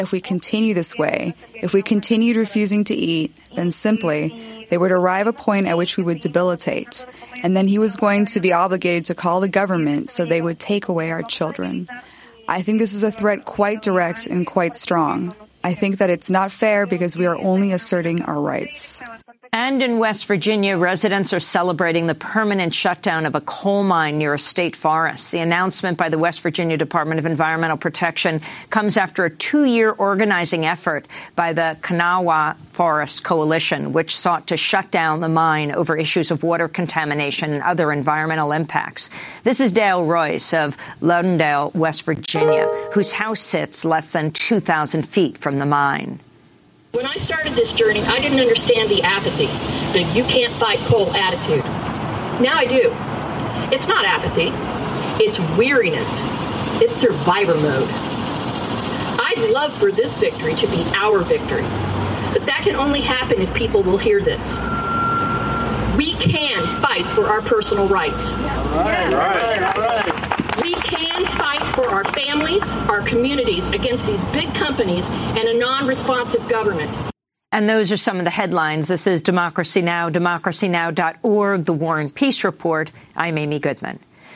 If we continue this way, if we continued refusing to eat, then simply they would arrive a point at which we would debilitate, and then he was going to be obligated to call the government so they would take away our children. I think this is a threat quite direct and quite strong. I think that it's not fair because we are only asserting our rights. And in West Virginia, residents are celebrating the permanent shutdown of a coal mine near a state forest. The announcement by the West Virginia Department of Environmental Protection comes after a 2-year organizing effort by the Kanawha Forest Coalition, which sought to shut down the mine over issues of water contamination and other environmental impacts. This is Dale Royce of Lauderdale, West Virginia, whose house sits less than 2,000 feet from the mine. When I started this journey, I didn't understand the apathy, the you can't fight coal attitude. Now I do. It's not apathy. It's weariness. It's survivor mode. I'd love for this victory to be our victory, but that can only happen if people will hear this. We can fight for our personal rights. All right. We can fight for our families, our communities, against these big companies and a non-responsive government. And those are some of the headlines. This is Democracy Now!, democracynow.org, The War and Peace Report. I'm Amy Goodman.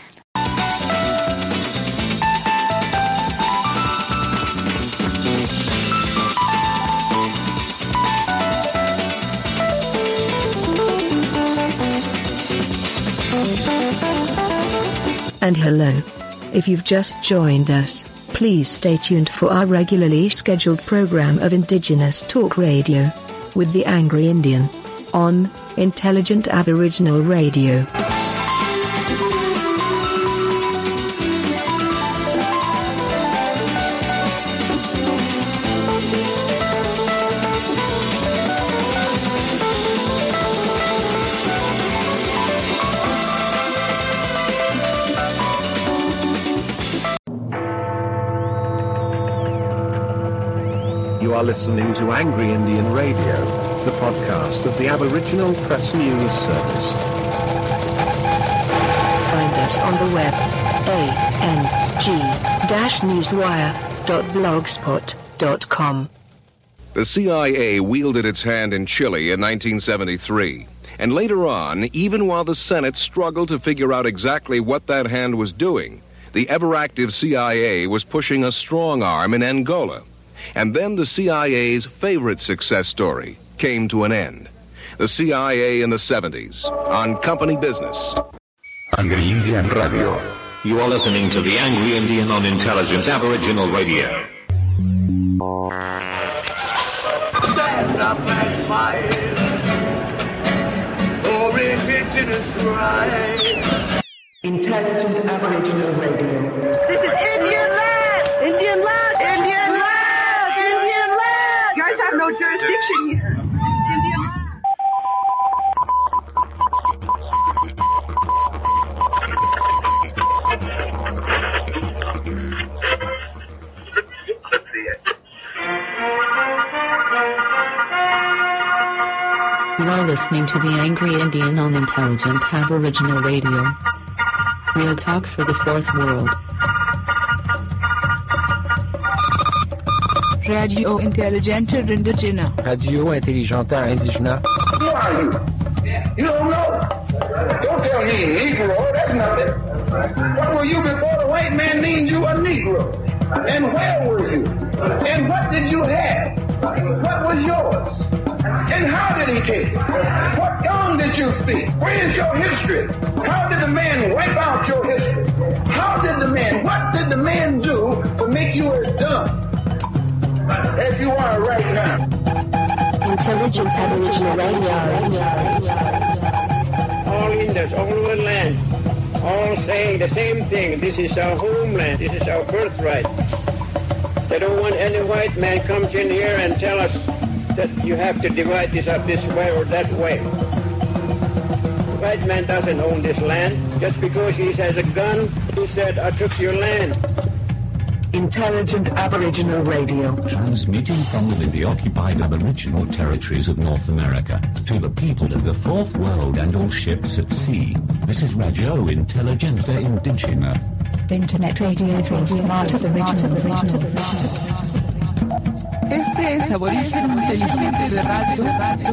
And hello. If you've just joined us, please stay tuned for our regularly scheduled program of Indigenous Talk Radio with the Angry Indian on Intelligent Aboriginal Radio. You are listening to Angry Indian Radio, the podcast of the Aboriginal Press News Service. Find us on the web, ang-newswire.blogspot.com. The CIA wielded its hand in Chile in 1973. And later on, even while the Senate struggled to figure out exactly what that hand was doing, the ever-active CIA was pushing a strong arm in Angola. And then the CIA's favorite success story came to an end. The CIA in the 70s, on company business. Angry Indian Radio. You are listening to the Angry Indian on Intelligent Aboriginal Radio. Stand up and fight for Indigenous rights. Intelligent Aboriginal Radio. This is Indian land! Indian land! Indian land! Indian land! You guys have no jurisdiction here. Indian land. You are listening to the Angry Indian on Intelligent Aboriginal Radio. Real talk for the fourth world. Radio Intelligente Indigena. Radio Intelligente Indigena. Who are you? You don't know. Don't tell me Negro. That's nothing. What were you before the white man named you a Negro? And where were you? And what did you have? What was yours? And how did he take it? What tongue did you speak? Where is your history? How did the man wipe out your history? What did the man do to make you as dumb as you are right now? Intelligent Aboriginal Radio. All Indians, all over the land, all saying the same thing. This is our homeland. This is our birthright. They don't want any white man comes in here and tell us that you have to divide this up this way or that way. The white man doesn't own this land. Just because he has a gun, he said, I took your land. Intelligent Aboriginal Radio. Transmitting from within the occupied Aboriginal territories of North America to the people of the fourth world and all ships at sea. This is Radio Intelligente Indigena. Internet radio for the art of original. es aborigen inteligente de radio.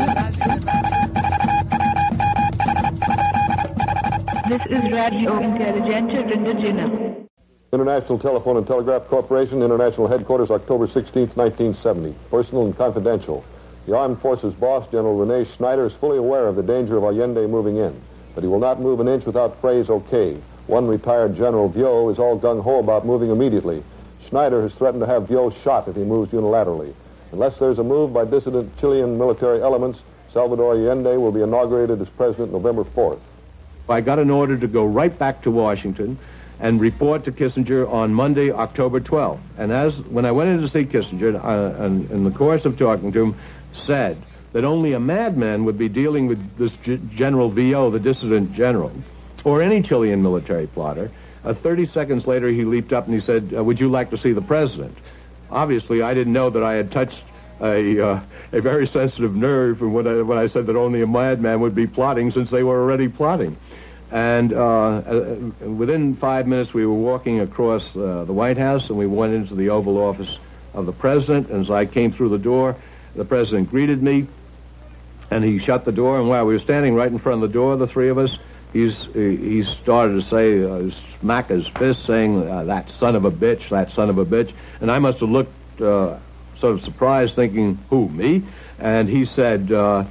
This is Radio Intelligente Indígena. International Telephone and Telegraph Corporation, International Headquarters, October 16, 1970. Personal and confidential. The Armed Forces boss, General Rene Schneider, is fully aware of the danger of Allende moving in, but he will not move an inch without phrase okay. One retired General Vio is all gung-ho about moving immediately. Schneider has threatened to have Vio shot if he moves unilaterally. Unless there's a move by dissident Chilean military elements, Salvador Allende will be inaugurated as president November 4th. I got an order to go right back to Washington and report to Kissinger on Monday, October 12th. And when I went in to see Kissinger, and in the course of talking to him, said that only a madman would be dealing with this General Vio, the dissident general, or any Chilean military plotter. 30 seconds later, he leaped up and he said, would you like to see the president? Obviously, I didn't know that I had touched a very sensitive nerve when I said that only a madman would be plotting, since they were already plotting. And within 5 minutes, we were walking across the White House, and we went into the Oval Office of the president. And as I came through the door, the president greeted me, and he shut the door. And while we were standing right in front of the door, the three of us, he started to say, smack his fist, saying, that son of a bitch, that son of a bitch. And I must have looked sort of surprised, thinking, who, me? And he said,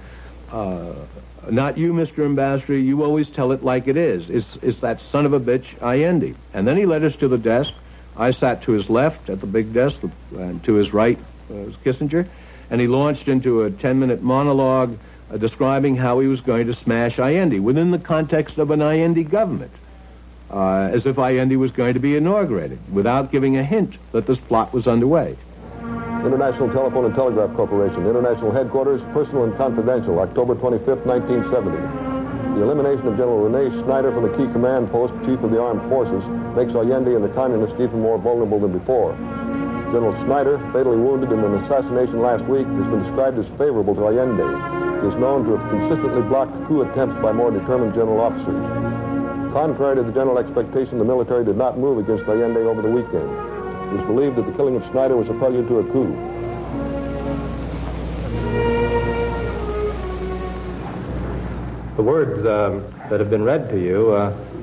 not you, Mr. Ambassador. You always tell it like it is. It's that son of a bitch, Allende. And then he led us to the desk. I sat to his left at the big desk, and to his right was Kissinger. And he launched into a 10-minute monologue describing how he was going to smash Allende within the context of an Allende government, as if Allende was going to be inaugurated, without giving a hint that this plot was underway. International Telephone and Telegraph Corporation, International Headquarters, Personal and Confidential, October 25, 1970. The elimination of General Rene Schneider from the key command post, Chief of the Armed Forces, makes Allende and the Communists even more vulnerable than before. General Schneider, fatally wounded in an assassination last week, has been described as favorable to Allende. He is known to have consistently blocked coup attempts by more determined general officers. Contrary to the general expectation, the military did not move against Allende over the weekend. It was believed that the killing of Schneider was a prelude to a coup. The words that have been read to you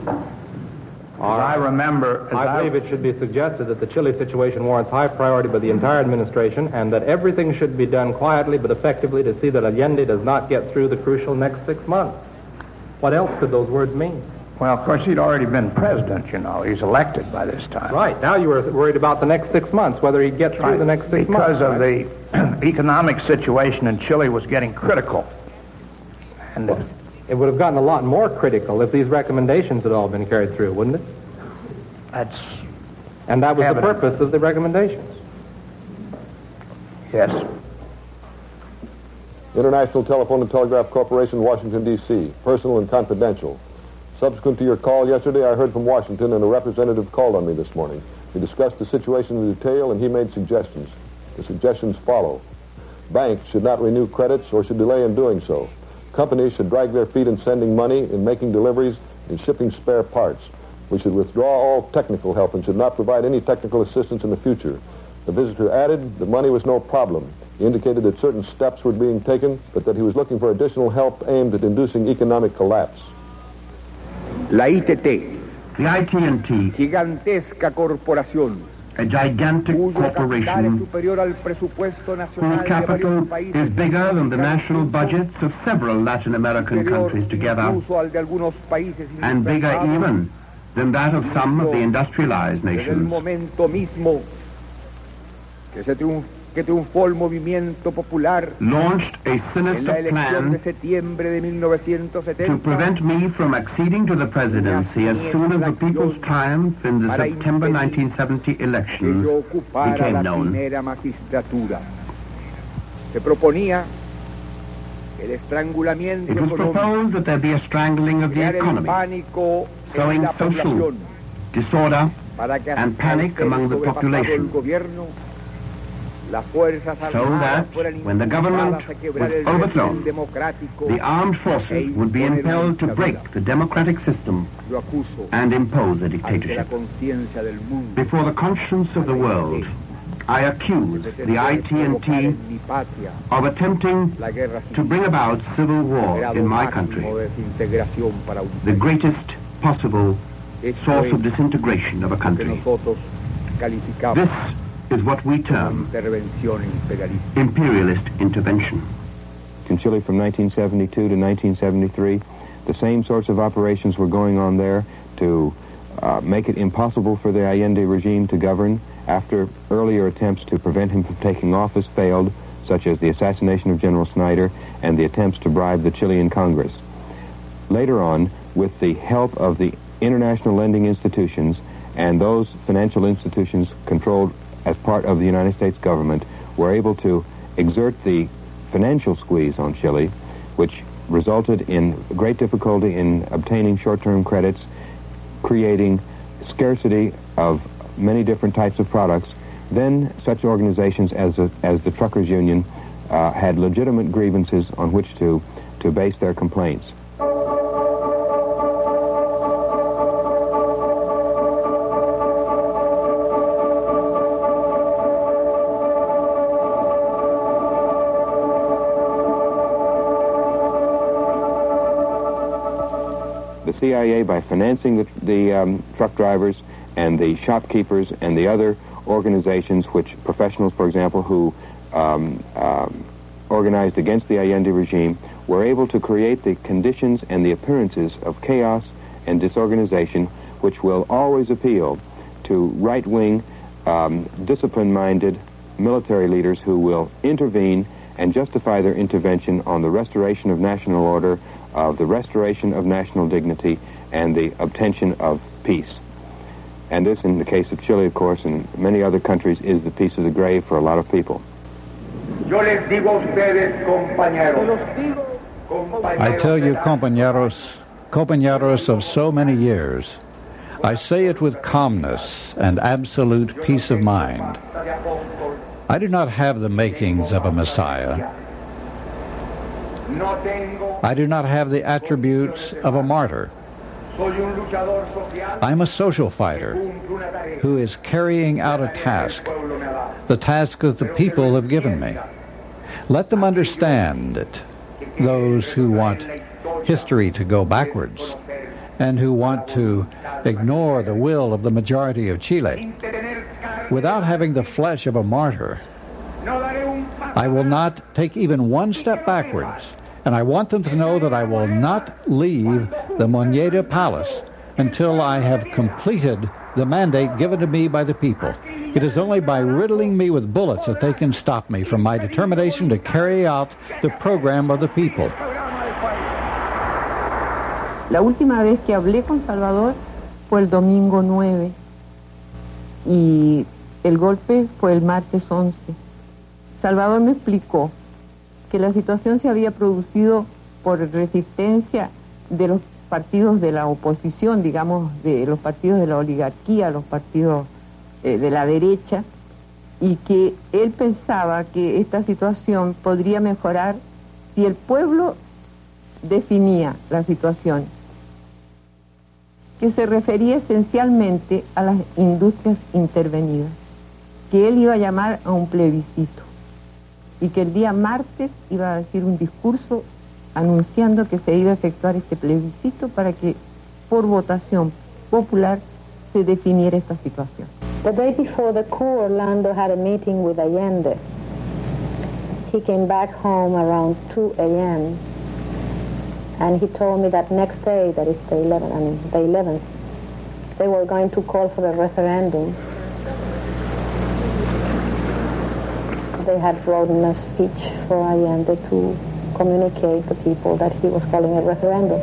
I believe it should be suggested that the Chile situation warrants high priority by the entire administration, and that everything should be done quietly but effectively to see that Allende does not get through the crucial next 6 months. What else could those words mean? Well, of course, he'd already been president, you know. He's elected by this time. Right. Now you were worried about the next 6 months, whether he'd get through the next 6 months. Because of the economic situation in Chile was getting critical. And it would have gotten a lot more critical if these recommendations had all been carried through, wouldn't it? And that was the purpose of the recommendations. Yes. International Telephone and Telegraph Corporation, Washington, D.C., Personal and Confidential. Subsequent to your call yesterday, I heard from Washington, and a representative called on me this morning. We discussed the situation in detail, and he made suggestions. The suggestions follow. Banks should not renew credits or should delay in doing so. Companies should drag their feet in sending money, in making deliveries, in shipping spare parts. We should withdraw all technical help and should not provide any technical assistance in the future. The visitor added that money was no problem. He indicated that certain steps were being taken, but that he was looking for additional help aimed at inducing economic collapse. La ITT, the ITT, gigantesca corporación, a gigantic corporation whose capital is bigger than the national budgets of several Latin American countries together, and bigger even than that of some of the industrialized nations. Launched a sinister plan to prevent me from acceding to the presidency as soon as the people's triumph in the September 1970 elections became known. It was proposed that there be a strangling of the economy, sowing social disorder and panic among the population, so that when the government was overthrown, the armed forces would be impelled to break the democratic system and impose a dictatorship. Before the conscience of the world, I accuse the IT&T of attempting to bring about civil war in my country, the greatest possible source of disintegration of a country. This is what we term imperialist intervention. In Chile from 1972 to 1973, the same sorts of operations were going on there to make it impossible for the Allende regime to govern after earlier attempts to prevent him from taking office failed, such as the assassination of General Snyder and the attempts to bribe the Chilean Congress. Later on, with the help of the international lending institutions and those financial institutions controlled as part of the United States government, were able to exert the financial squeeze on Chile, which resulted in great difficulty in obtaining short-term credits, creating scarcity of many different types of products. Then such organizations as the Truckers Union had legitimate grievances on which to base their complaints. The CIA, by financing the truck drivers and the shopkeepers and the other organizations, professionals, for example, who organized against the Allende regime, were able to create the conditions and the appearances of chaos and disorganization which will always appeal to right-wing, discipline-minded military leaders who will intervene and justify their intervention on the restoration of national order, of the restoration of national dignity, and the obtention of peace. And this, in the case of Chile, of course, and many other countries, is the piece of the grave for a lot of people. I tell you, compañeros of so many years, I say it with calmness and absolute peace of mind. I do not have the makings of a Messiah. I do not have the attributes of a martyr. I'm a social fighter who is carrying out a task, the task that the people have given me. Let them understand it, those who want history to go backwards and who want to ignore the will of the majority of Chile. Without having the flesh of a martyr, I will not take even one step backwards. And I want them to know that I will not leave the Moneda Palace until I have completed the mandate given to me by the people. It is only by riddling me with bullets that they can stop me from my determination to carry out the program of the people. La última vez que hablé con Salvador fue el domingo 9 y el golpe fue el martes 11. Salvador me explicó que la situación se había producido por resistencia de los partidos de la oposición, digamos, de los partidos de la oligarquía, los partidos de la derecha, y que él pensaba que esta situación podría mejorar si el pueblo definía la situación, que se refería esencialmente a las industrias intervenidas, que él iba a llamar a un plebiscito, y que el día martes iba a decir un discurso anunciando que se iba a efectuar este plebiscito para que por votación popular se definiera esta situación. The day before the coup, Orlando had a meeting with Allende. He came back home around 2 a.m. and he told me that next day, that is the 11th, they were going to call for a referendum. They had written a speech for Allende to communicate to people that he was calling a referendum.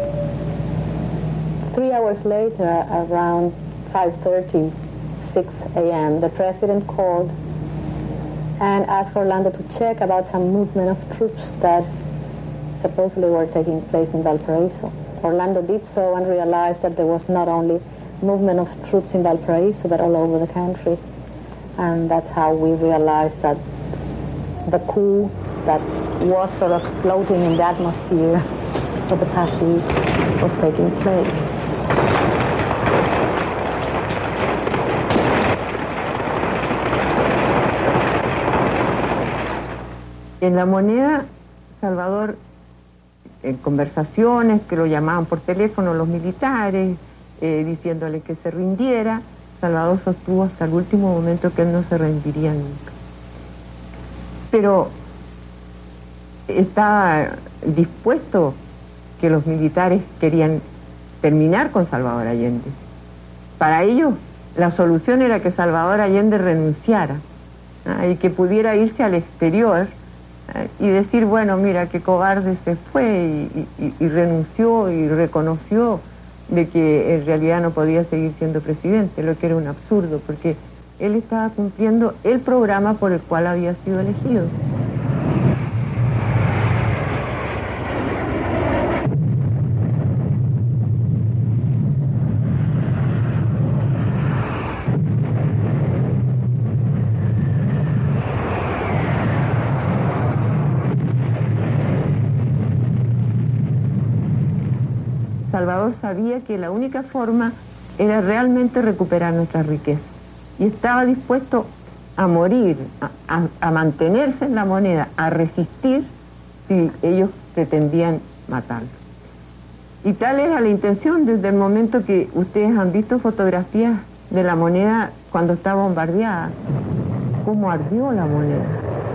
3 hours later, around 5:30, 6 a.m., the president called and asked Orlando to check about some movement of troops that supposedly were taking place in Valparaiso. Orlando did so and realized that there was not only movement of troops in Valparaiso, but all over the country. And that's how we realized that the coup that was sort of floating in the atmosphere for the past weeks was taking place. En La Moneda, Salvador, en conversaciones que lo llamaban por teléfono los militares, diciéndole que se rindiera, Salvador sostuvo hasta el último momento que él no se rendiría nunca. Pero estaba dispuesto que los militares querían terminar con Salvador Allende. Para ellos, la solución era que Salvador Allende renunciara y que pudiera irse al exterior y decir, bueno, mira, qué cobarde se fue y renunció y reconoció de que en realidad no podía seguir siendo presidente, lo que era un absurdo, porque él estaba cumpliendo el programa por el cual había sido elegido. Salvador sabía que la única forma era realmente recuperar nuestra riqueza y estaba dispuesto a morir, a mantenerse en La Moneda, a resistir si ellos pretendían matarlo. Y tal era la intención desde el momento que ustedes han visto fotografías de La Moneda cuando estaba bombardeada, cómo ardió La Moneda.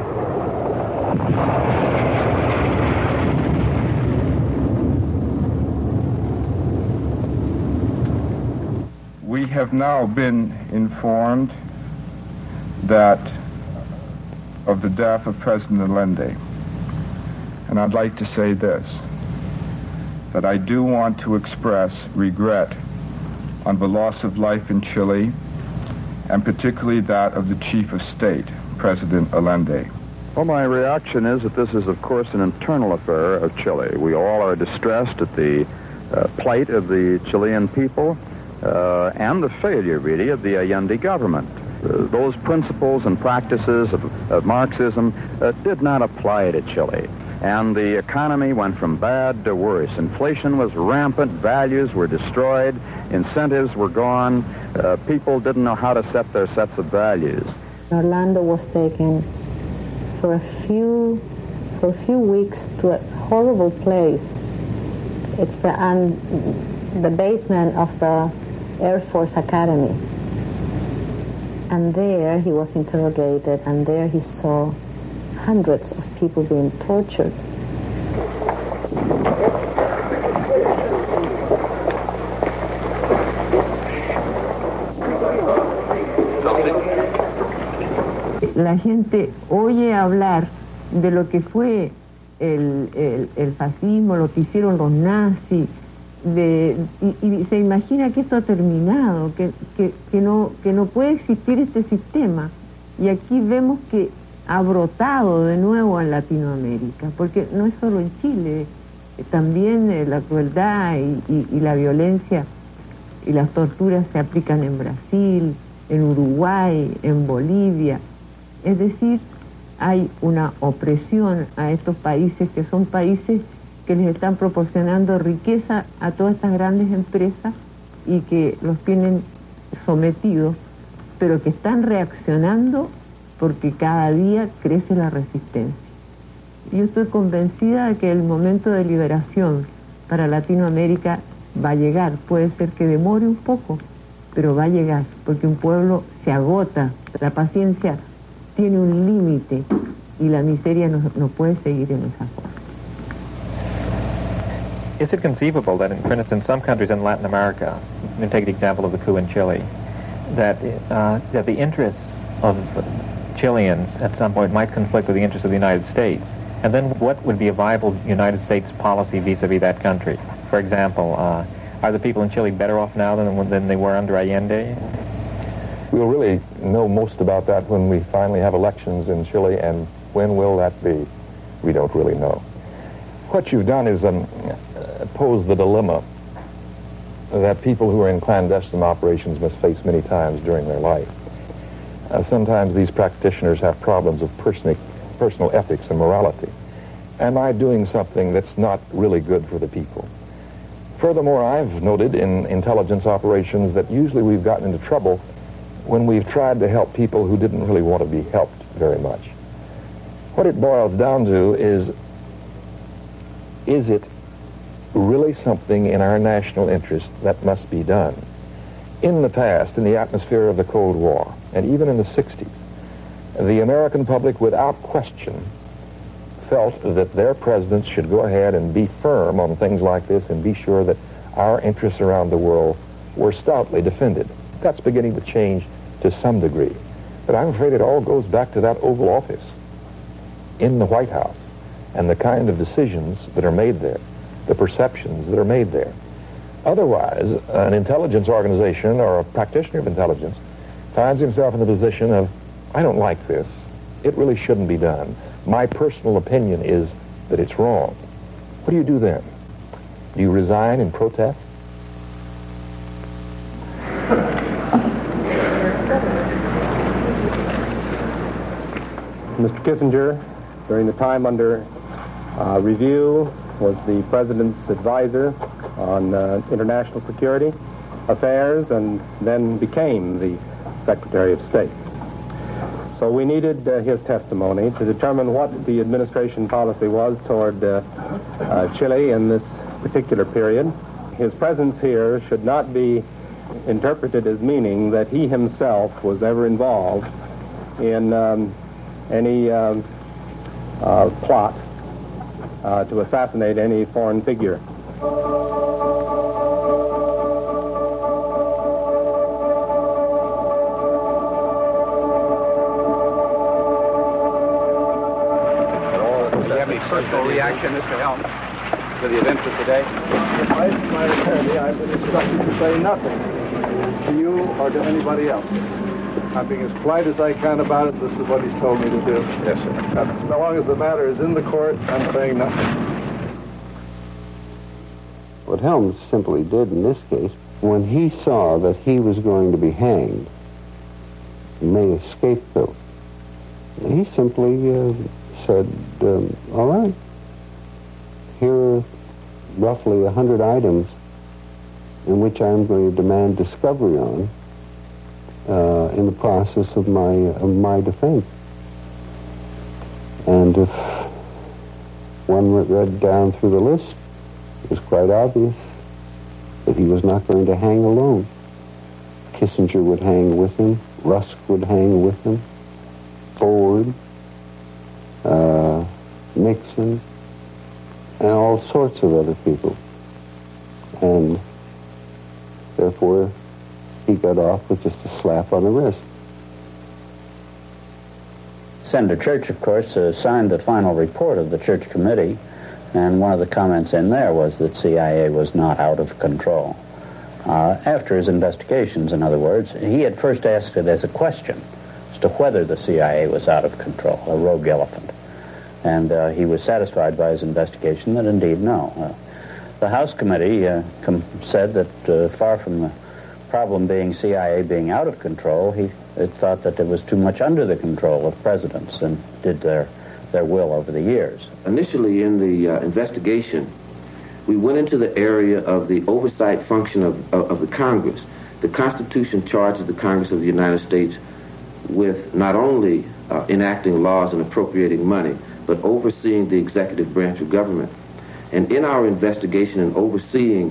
We have now been informed that of the death of President Allende. And I'd like to say this, that I do want to express regret on the loss of life in Chile, and particularly that of the Chief of State, President Allende. Well, my reaction is that this is, of course, an internal affair of Chile. We all are distressed at the plight of the Chilean people, and the failure, really, of the Allende government. Those principles and practices of Marxism did not apply to Chile. And the economy went from bad to worse. Inflation was rampant, values were destroyed, incentives were gone, people didn't know how to set their sets of values. Orlando was taken for a few weeks to a horrible place. It's the basement of the Air Force Academy. And there he was interrogated, and there he saw hundreds of people being tortured. La gente oye hablar de lo que fue el fascismo, lo que hicieron los nazis, y se imagina que esto ha terminado, que no puede existir este sistema. Y aquí vemos que ha brotado de nuevo en Latinoamérica, porque no es solo en Chile, también la crueldad y la violencia y las torturas se aplican en Brasil, en Uruguay, en Bolivia. Es decir, hay una opresión a estos países que son países que les están proporcionando riqueza a todas estas grandes empresas y que los tienen sometidos, pero que están reaccionando porque cada día crece la resistencia. Yo estoy convencida de que el momento de liberación para Latinoamérica va a llegar. Puede ser que demore un poco, pero va a llegar, porque un pueblo se agota, la paciencia tiene un límite y la miseria no puede seguir en esa forma. Is it conceivable that, for instance, some countries in Latin America, and take the example of the coup in Chile, that the interests of Chileans at some point might conflict with the interests of the United States? And then what would be a viable United States policy vis-a-vis that country? For example, are the people in Chile better off now than they were under Allende? We'll really know most about that when we finally have elections in Chile, and when will that be? We don't really know. What you've done is pose the dilemma that people who are in clandestine operations must face many times during their life. Sometimes these practitioners have problems of personal ethics and morality. Am I doing something that's not really good for the people? Furthermore, I've noted in intelligence operations that usually we've gotten into trouble when we've tried to help people who didn't really want to be helped very much. What it boils down to is it really something in our national interest that must be done? In the past, in the atmosphere of the Cold War, and even in the 60s, the American public, without question, felt that their presidents should go ahead and be firm on things like this and be sure that our interests around the world were stoutly defended. That's beginning to change to some degree. But I'm afraid it all goes back to that Oval Office in the White House and the kind of decisions that are made there, the perceptions that are made there. Otherwise, an intelligence organization or a practitioner of intelligence finds himself in the position of, I don't like this. It really shouldn't be done. My personal opinion is that it's wrong. What do you do then? Do you resign and protest? Mr. Kissinger, during the time under review, was the President's advisor on international security affairs and then became the Secretary of State. So we needed his testimony to determine what the administration policy was toward Chile in this particular period. His presence here should not be interpreted as meaning that he himself was ever involved in any plot to assassinate any foreign figure. Personal reaction, Mr. Helms, to the events of today? As my attorney, I've been instructed to say nothing to you or to anybody else. I'm being as polite as I can about it. This is what he's told me to do. Yes, sir. As long as the matter is in the court, I'm saying nothing. What Helms simply did in this case, when he saw that he was going to be hanged, made a scapegoat, he simply said, all right, here are roughly 100 items in which I'm going to demand discovery on in the process of my defense. And if one read down through the list, it was quite obvious that he was not going to hang alone. Kissinger would hang with him, Rusk would hang with him, Ford, Nixon, and all sorts of other people. And therefore, he got off with just a slap on the wrist. Senator Church, of course, signed the final report of the Church Committee, and one of the comments in there was that CIA was not out of control. After his investigations, in other words, he had first asked it as a question as to whether the CIA was out of control, a rogue elephant. And he was satisfied by his investigation that indeed no. The House Committee said that far from the problem being CIA being out of control, it thought that it was too much under the control of presidents and did their will over the years. Initially in the investigation, we went into the area of the oversight function of the Congress. The Constitution charges the Congress of the United States with not only enacting laws and appropriating money, but overseeing the executive branch of government. And in our investigation and overseeing,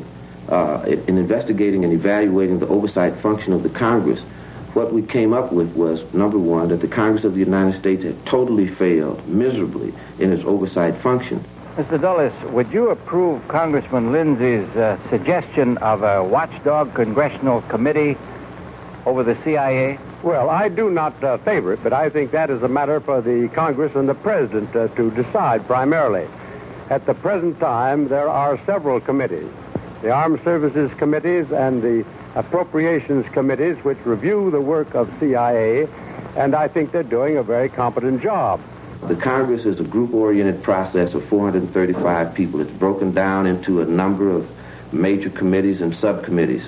in investigating and evaluating the oversight function of the Congress, what we came up with was, number one, that the Congress of the United States had totally failed miserably in its oversight function. Mr. Dulles, would you approve Congressman Lindsey's suggestion of a watchdog congressional committee over the CIA? Well, I do not favor it, but I think that is a matter for the Congress and the President to decide primarily. At the present time, there are several committees, the Armed Services Committees and the Appropriations Committees, which review the work of CIA, and I think they're doing a very competent job. The Congress is a group-oriented process of 435 people. It's broken down into a number of major committees and subcommittees.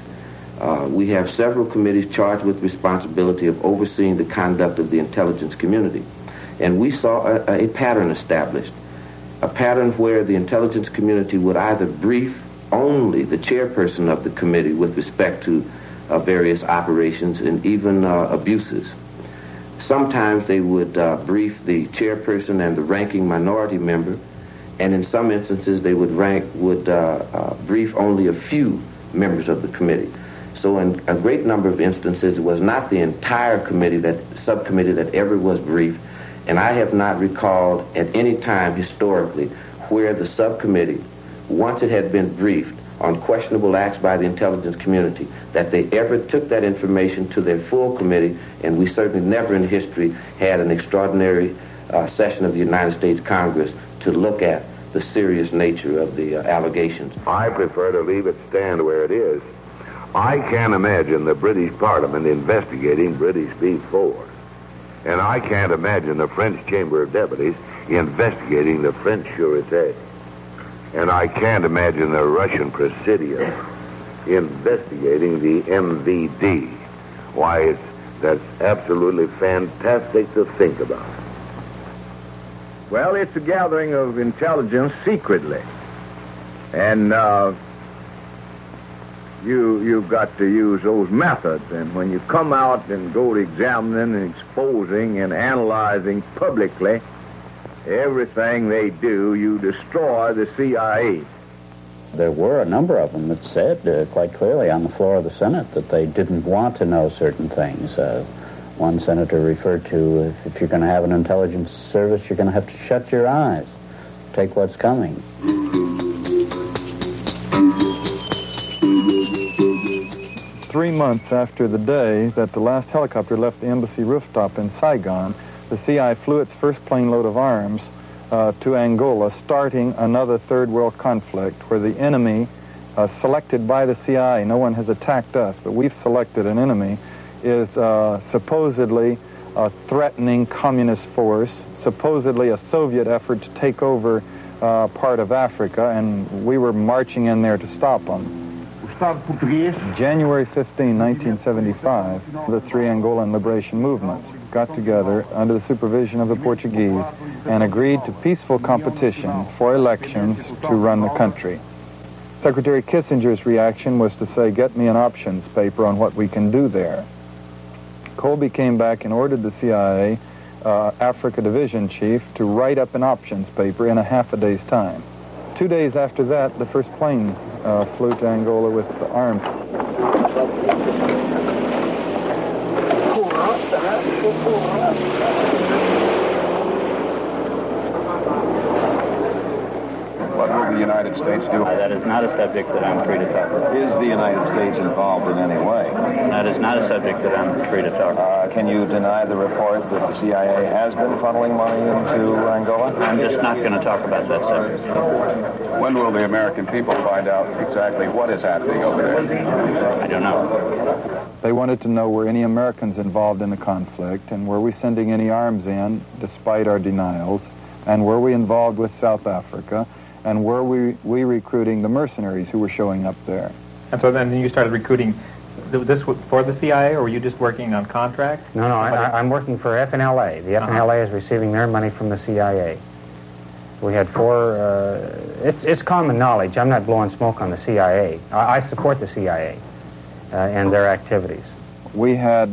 We have several committees charged with responsibility of overseeing the conduct of the intelligence community. And we saw a pattern established, a pattern where the intelligence community would either brief only the chairperson of the committee with respect to various operations and even abuses. Sometimes they would brief the chairperson and the ranking minority member, and in some instances they would brief only a few members of the committee. So in a great number of instances, it was not the entire subcommittee that ever was briefed, and I have not recalled at any time historically where the subcommittee, once it had been briefed on questionable acts by the intelligence community, that they ever took that information to their full committee, and we certainly never in history had an extraordinary session of the United States Congress to look at the serious nature of the allegations. I prefer to leave it stand where it is. I can't imagine the British Parliament investigating British B-4. And I can't imagine the French Chamber of Deputies investigating the French Sûreté. And I can't imagine the Russian Presidium investigating the MVD. Why, that's absolutely fantastic to think about. Well, it's a gathering of intelligence secretly. And you've got to use those methods. And when you come out and go to examining and exposing and analyzing publicly everything they do, you destroy the CIA. There were a number of them that said quite clearly on the floor of the Senate that they didn't want to know certain things. One senator referred to, if you're going to have an intelligence service, you're going to have to shut your eyes, take what's coming. 3 months after the day that the last helicopter left the embassy rooftop in Saigon, the CIA flew its first plane load of arms to Angola, starting another third world conflict where the enemy, selected by the CIA, no one has attacked us, but we've selected an enemy, is supposedly a threatening communist force, supposedly a Soviet effort to take over part of Africa, and we were marching in there to stop them. January 15, 1975, the three Angolan liberation movements got together under the supervision of the Portuguese and agreed to peaceful competition for elections to run the country. Secretary Kissinger's reaction was to say, get me an options paper on what we can do there. Colby came back and ordered the CIA Africa Division Chief to write up an options paper in a half a day's time. 2 days after that, the first plane flew to Angola with the arms. What will the United States do? That is not a subject that I'm free to talk about. Is the United States involved in any way? That is not a subject that I'm free to talk about. Can you deny the report that the CIA has been funneling money into Angola? I'm just not going to talk about that subject. When will the American people find out exactly what is happening over there? I don't know. They wanted to know were any Americans involved in the conflict, and were we sending any arms in despite our denials, and were we involved with South Africa, and were we recruiting the mercenaries who were showing up there? And so then you started recruiting this for the CIA, or were you just working on contract? No, I'm working for FNLA. The FNLA is receiving their money from the CIA. We had it's common knowledge. I'm not blowing smoke on the CIA. I support the CIA and their activities. We had,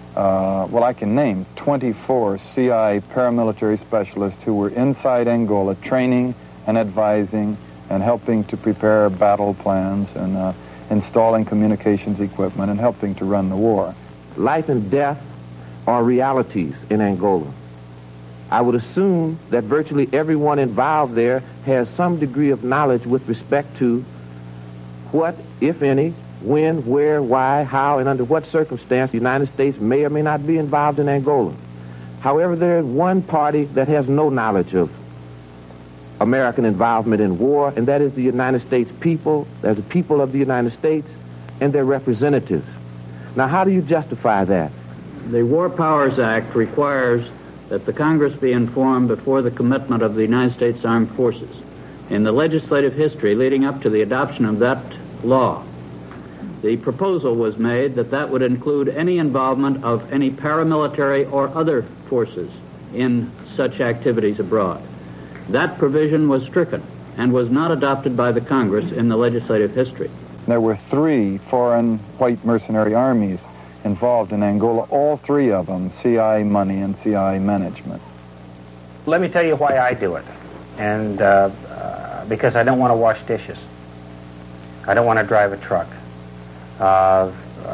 I can name 24 CIA paramilitary specialists who were inside Angola training and advising and helping to prepare battle plans and installing communications equipment and helping to run the war. Life and death are realities in Angola. I would assume that virtually everyone involved there has some degree of knowledge with respect to what, if any, when, where, why, how, and under what circumstance the United States may or may not be involved in Angola. However, there is one party that has no knowledge of American involvement in war, and that is the United States people. There's the people of the United States and their representatives. Now, how do you justify that? The War Powers Act requires that the Congress be informed before the commitment of the United States Armed Forces. In the legislative history leading up to the adoption of that law, the proposal was made that that would include any involvement of any paramilitary or other forces in such activities abroad. That provision was stricken and was not adopted by the Congress in the legislative history. There were 3 foreign white mercenary armies involved in Angola, all three of them, CIA money and CIA management. Let me tell you why I do it. And because I don't want to wash dishes. I don't want to drive a truck. I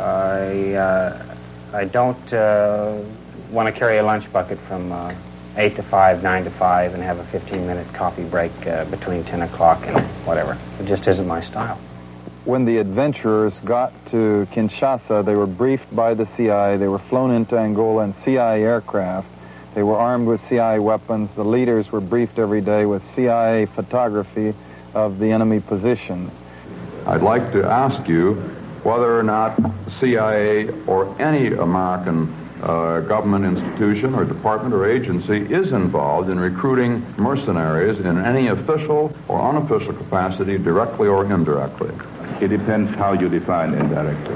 don't want to carry a lunch bucket from 8 to 5, 9 to 5, and have a 15-minute coffee break between 10 o'clock and whatever. It just isn't my style. When the adventurers got to Kinshasa, they were briefed by the CIA. They were flown into Angola in CIA aircraft. They were armed with CIA weapons. The leaders were briefed every day with CIA photography of the enemy positions. I'd like to ask you whether or not the CIA or any American government institution or department or agency is involved in recruiting mercenaries in any official or unofficial capacity, directly or indirectly. It depends how you define indirectly.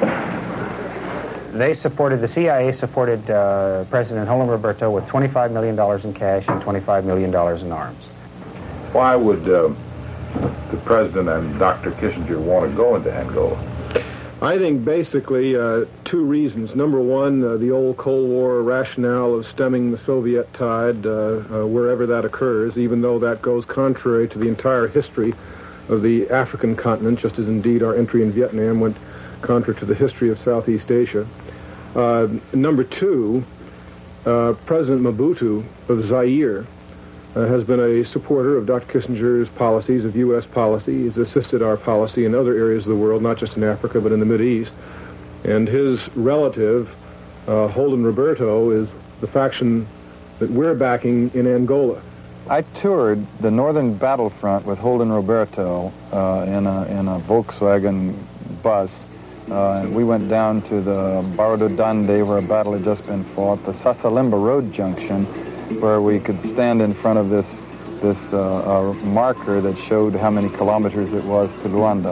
The CIA supported President Roland Roberto with $25 million in cash and $25 million in arms. Why would the President and Dr. Kissinger want to go into Angola? I think basically two reasons. Number one, the old Cold War rationale of stemming the Soviet tide wherever that occurs, even though that goes contrary to the entire history of the African continent, just as indeed our entry in Vietnam went contrary to the history of Southeast Asia. Number two, President Mobutu of Zaire has been a supporter of Dr. Kissinger's policies, of U.S. policy. He's assisted our policy in other areas of the world, not just in Africa, but in the Mideast. And his relative, Holden Roberto, is the faction that we're backing in Angola. I toured the northern battlefront with Holden Roberto in a Volkswagen bus. We went down to the Barra do Dande, where a battle had just been fought, the Sasalimba Road Junction, where we could stand in front of this marker that showed how many kilometers it was to Luanda.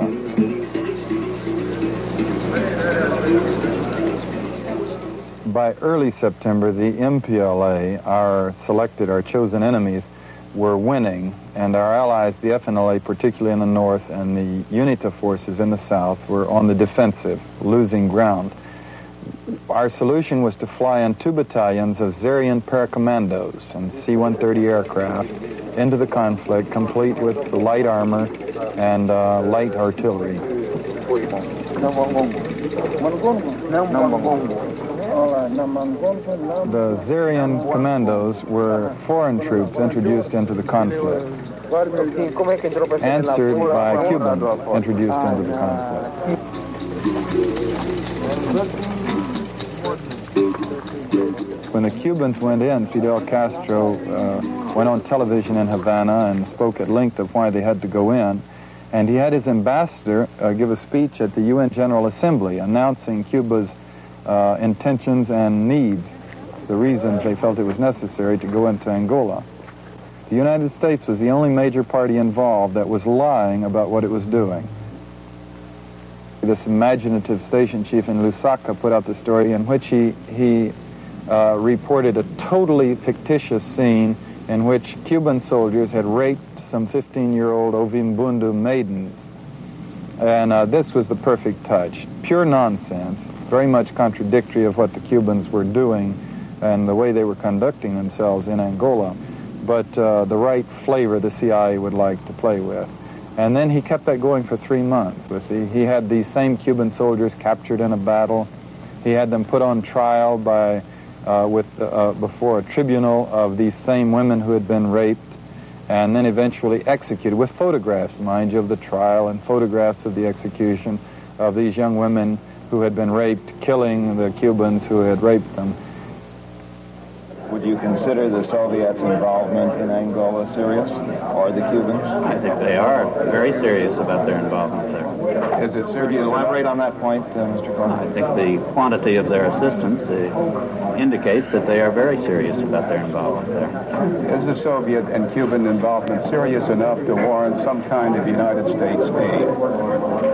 By early September, the MPLA, our chosen enemies, were winning, and our allies, the FNLA, particularly in the north, and the UNITA forces in the south, were on the defensive, losing ground. Our solution was to fly in 2 battalions of Zarian paracommandos and C-130 aircraft into the conflict, complete with light armor and light artillery. The Zarian commandos were foreign troops introduced into the conflict, answered by Cubans introduced into the conflict. When the Cubans went in, Fidel Castro went on television in Havana and spoke at length of why they had to go in. And he had his ambassador give a speech at the UN General Assembly announcing Cuba's intentions and needs, the reasons they felt it was necessary to go into Angola. The United States was the only major party involved that was lying about what it was doing. This imaginative station chief in Lusaka put out the story in which he reported a totally fictitious scene in which Cuban soldiers had raped some 15-year-old Ovimbundu maidens. And this was the perfect touch. Pure nonsense, very much contradictory of what the Cubans were doing and the way they were conducting themselves in Angola, but the right flavor the CIA would like to play with. And then he kept that going for 3 months. He had these same Cuban soldiers captured in a battle. He had them put on trial before a tribunal of these same women who had been raped, and then eventually executed, with photographs, mind you, of the trial and photographs of the execution of these young women who had been raped, killing the Cubans who had raped them. Would you consider the Soviets' involvement in Angola serious, or the Cubans? I think they are very serious about their involvement there. Is it serious? Could you elaborate on that point, Mr. Cohen? I think the quantity of their assistance indicates that they are very serious about their involvement there. Is the Soviet and Cuban involvement serious enough to warrant some kind of United States aid?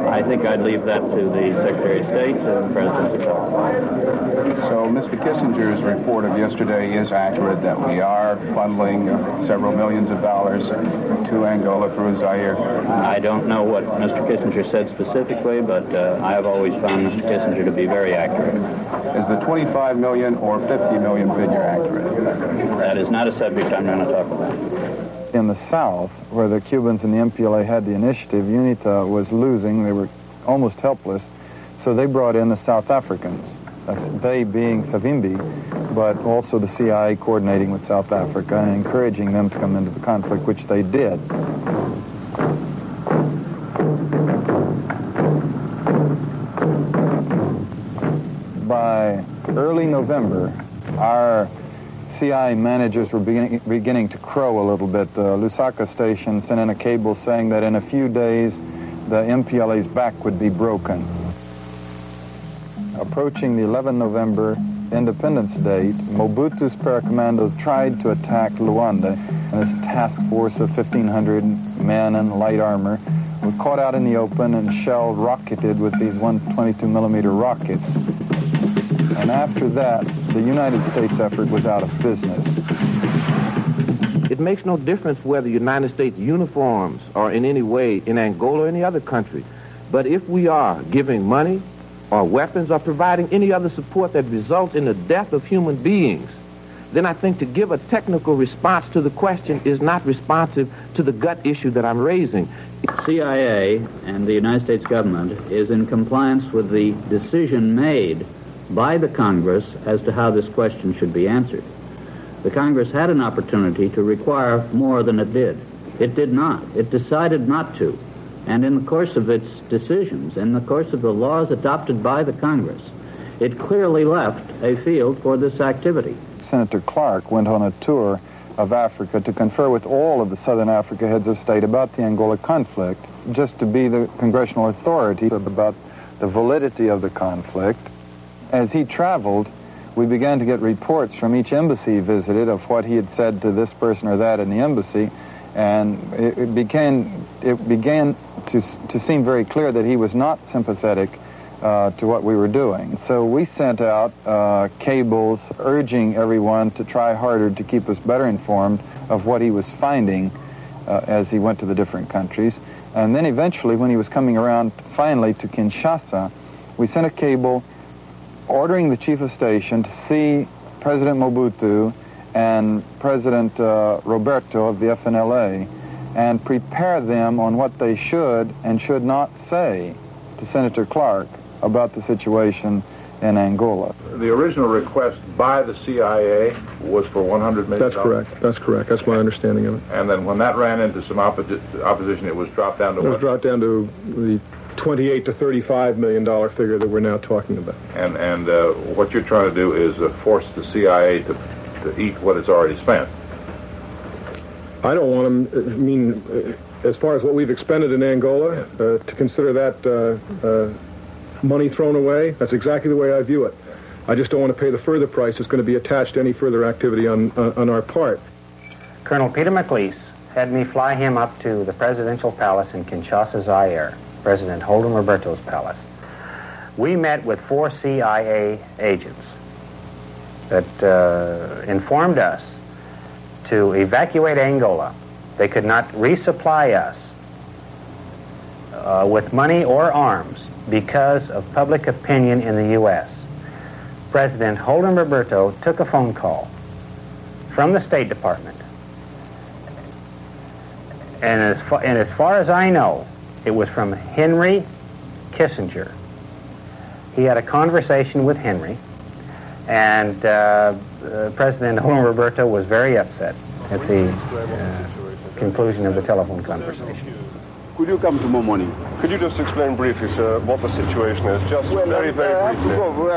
I think I'd leave that to the Secretary of State and the President to talk about. So Mr. Kissinger's report of yesterday is accurate that we are funneling several millions of dollars to Angola through Zaire? I don't know what Mr. Kissinger said specifically, but I have always found Mr. Kissinger to be very accurate. Is the 25 million or 50 million figure accurate? That is not a subject I'm going to talk about. In the South, where the Cubans and the MPLA had the initiative, UNITA was losing. They were almost helpless. So they brought in the South Africans, they being Savimbi, but also the CIA coordinating with South Africa and encouraging them to come into the conflict, which they did. By early November, our CIA managers were beginning to crow a little bit. The Lusaka station sent in a cable saying that in a few days the MPLA's back would be broken. Approaching the 11 November Independence date, Mobutu's paracommandos tried to attack Luanda, and this task force of 1,500 men in light armor was caught out in the open and shell rocketed with these 122-millimeter rockets. And after that, the United States effort was out of business. It makes no difference whether United States uniforms are in any way in Angola or any other country. But if we are giving money or weapons or providing any other support that results in the death of human beings, then I think to give a technical response to the question is not responsive to the gut issue that I'm raising. CIA and the United States government is in compliance with the decision made by the Congress as to how this question should be answered. The Congress had an opportunity to require more than it did. It did not. It decided not to. And in the course of its decisions, in the course of the laws adopted by the Congress, it clearly left a field for this activity. Senator Clark went on a tour of Africa to confer with all of the Southern Africa heads of state about the Angola conflict, just to be the congressional authority about the validity of the conflict. As he traveled, we began to get reports from each embassy he visited of what he had said to this person or that in the embassy, and it began to seem very clear that he was not sympathetic to what we were doing. So we sent out cables urging everyone to try harder to keep us better informed of what he was finding as he went to the different countries. And then eventually, when he was coming around finally to Kinshasa, we sent a cable ordering the chief of station to see President Mobutu and President Roberto of the FNLA and prepare them on what they should and should not say to Senator Clark about the situation in Angola. The original request by the CIA was for $100 million. That's correct. That's correct. That's my understanding of it. And then when that ran into some opposition, it was dropped down to what? It was dropped down to the $28 to $35 million figure that we're now talking about. And what you're trying to do is force the CIA to eat what it's already spent. I don't want them, as far as what we've expended in Angola, to consider that money thrown away. That's exactly the way I view it. I just don't want to pay the further price that's going to be attached to any further activity on our part. Colonel Peter McLeese had me fly him up to the presidential palace in Kinshasa, Zaire, President Holden Roberto's palace. We met with 4 CIA agents that informed us to evacuate Angola. They could not resupply us with money or arms because of public opinion in the U.S. President Holden Roberto took a phone call from the State Department. And as far as I know, it was from Henry Kissinger. He had a conversation with Henry, and President Holden Roberto was very upset at the conclusion of the telephone conversation. Could you come tomorrow morning? Could you just explain briefly, sir, what the situation is? Just very briefly.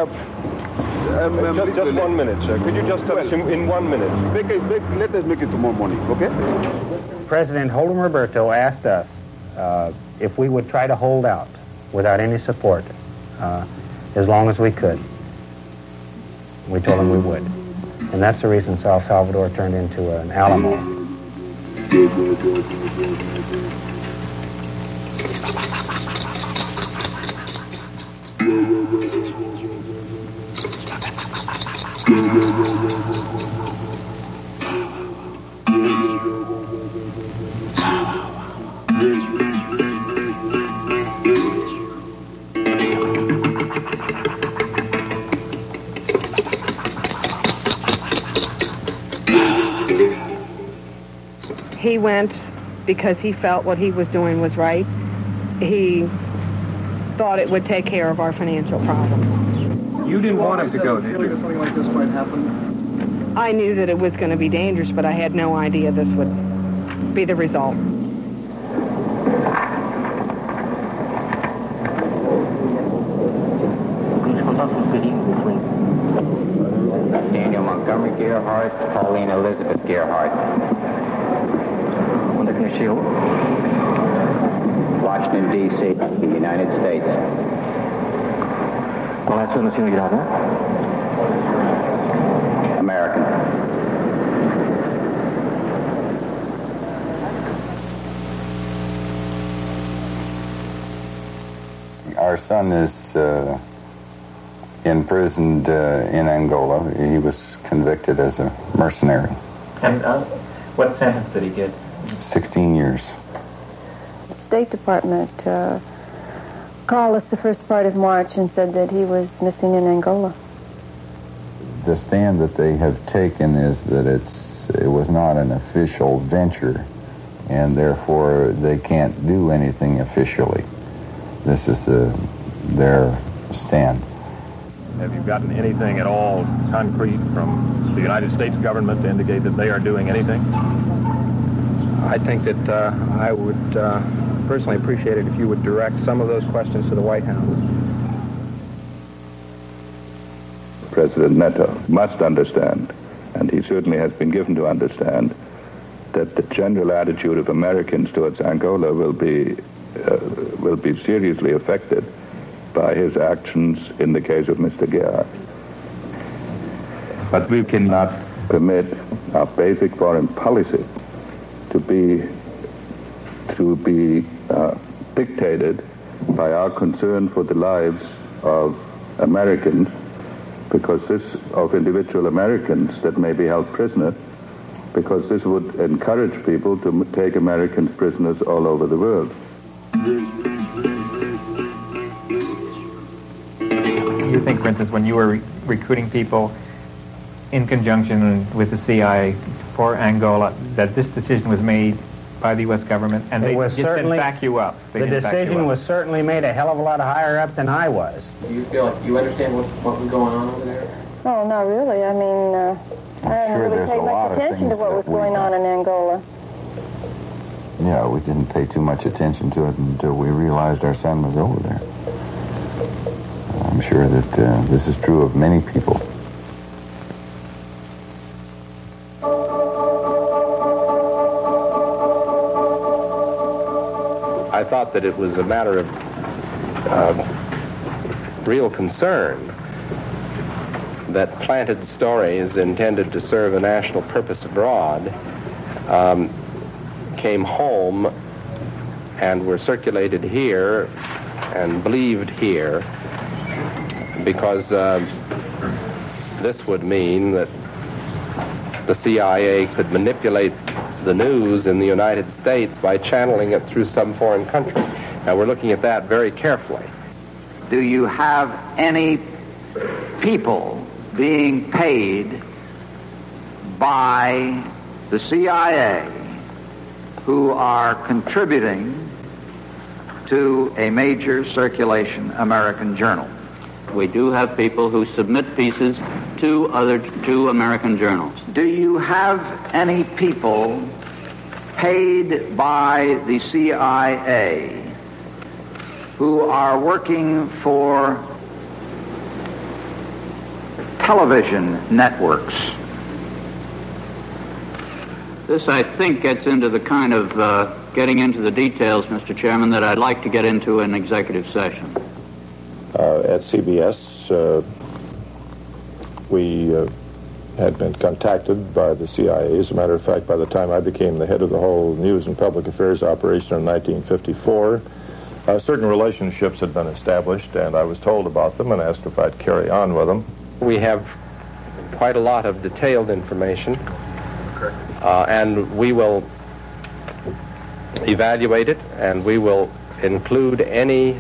Just 1 minute, sir. Could you just tell us in 1 minute? Let us make it tomorrow morning, okay? President Holden Roberto asked us if we would try to hold out without any support as long as we could. We told him we would. And that's the reason El Salvador turned into an Alamo. He went because he felt what he was doing was right. He thought it would take care of our financial problems. You didn't want him to go, did you? Something like this might happen? I knew that it was going to be dangerous, but I had no idea this would be the result. Daniel Montgomery Gerhardt, Pauline Elizabeth Gerhardt. Washington, D.C., the United States. American. Our son is imprisoned in Angola. He was convicted as a mercenary. And what sentence did he get? 16 years. The State Department called us the first part of March and said that he was missing in Angola. The stand that they have taken is that it was not an official venture, and therefore they can't do anything officially. This is their stand. Have you gotten anything at all concrete from the United States government to indicate that they are doing anything? I think that I would personally appreciate it if you would direct some of those questions to the White House. President Neto must understand, and he certainly has been given to understand, that the general attitude of Americans towards Angola will be seriously affected by his actions in the case of Mr. Gerhardt. But we cannot permit our basic foreign policy to be dictated by our concern for the lives of Americans, because this of individual Americans that may be held prisoner, because this would encourage people to take Americans prisoners all over the world. You think, for instance, when you were recruiting people in conjunction with the CIA for Angola, that this decision was made by the U.S. government, and they just didn't back you up? The decision was certainly made a hell of a lot higher up than I was. Do you feel like you understand what was going on over there? Oh, not really. I mean, I didn't really pay much attention to what was going on in Angola. Yeah, we didn't pay too much attention to it until we realized our son was over there. I'm sure that this is true of many people. I thought that it was a matter of real concern that planted stories intended to serve a national purpose abroad came home and were circulated here and believed here, because this would mean that the CIA could manipulate the news in the United States by channeling it through some foreign country. Now, we're looking at that very carefully. Do you have any people being paid by the CIA who are contributing to a major circulation American journal? We do have people who submit pieces to American journals. Do you have any people paid by the CIA who are working for television networks? This, I think, gets into the kind of getting into the details, Mr. Chairman, that I'd like to get into in executive session. At CBS, we had been contacted by the CIA. As a matter of fact, by the time I became the head of the whole news and public affairs operation in 1954, Certain relationships had been established, and I was told about them and asked if I'd carry on with them. We have quite a lot of detailed information, and we will evaluate it, and we will include any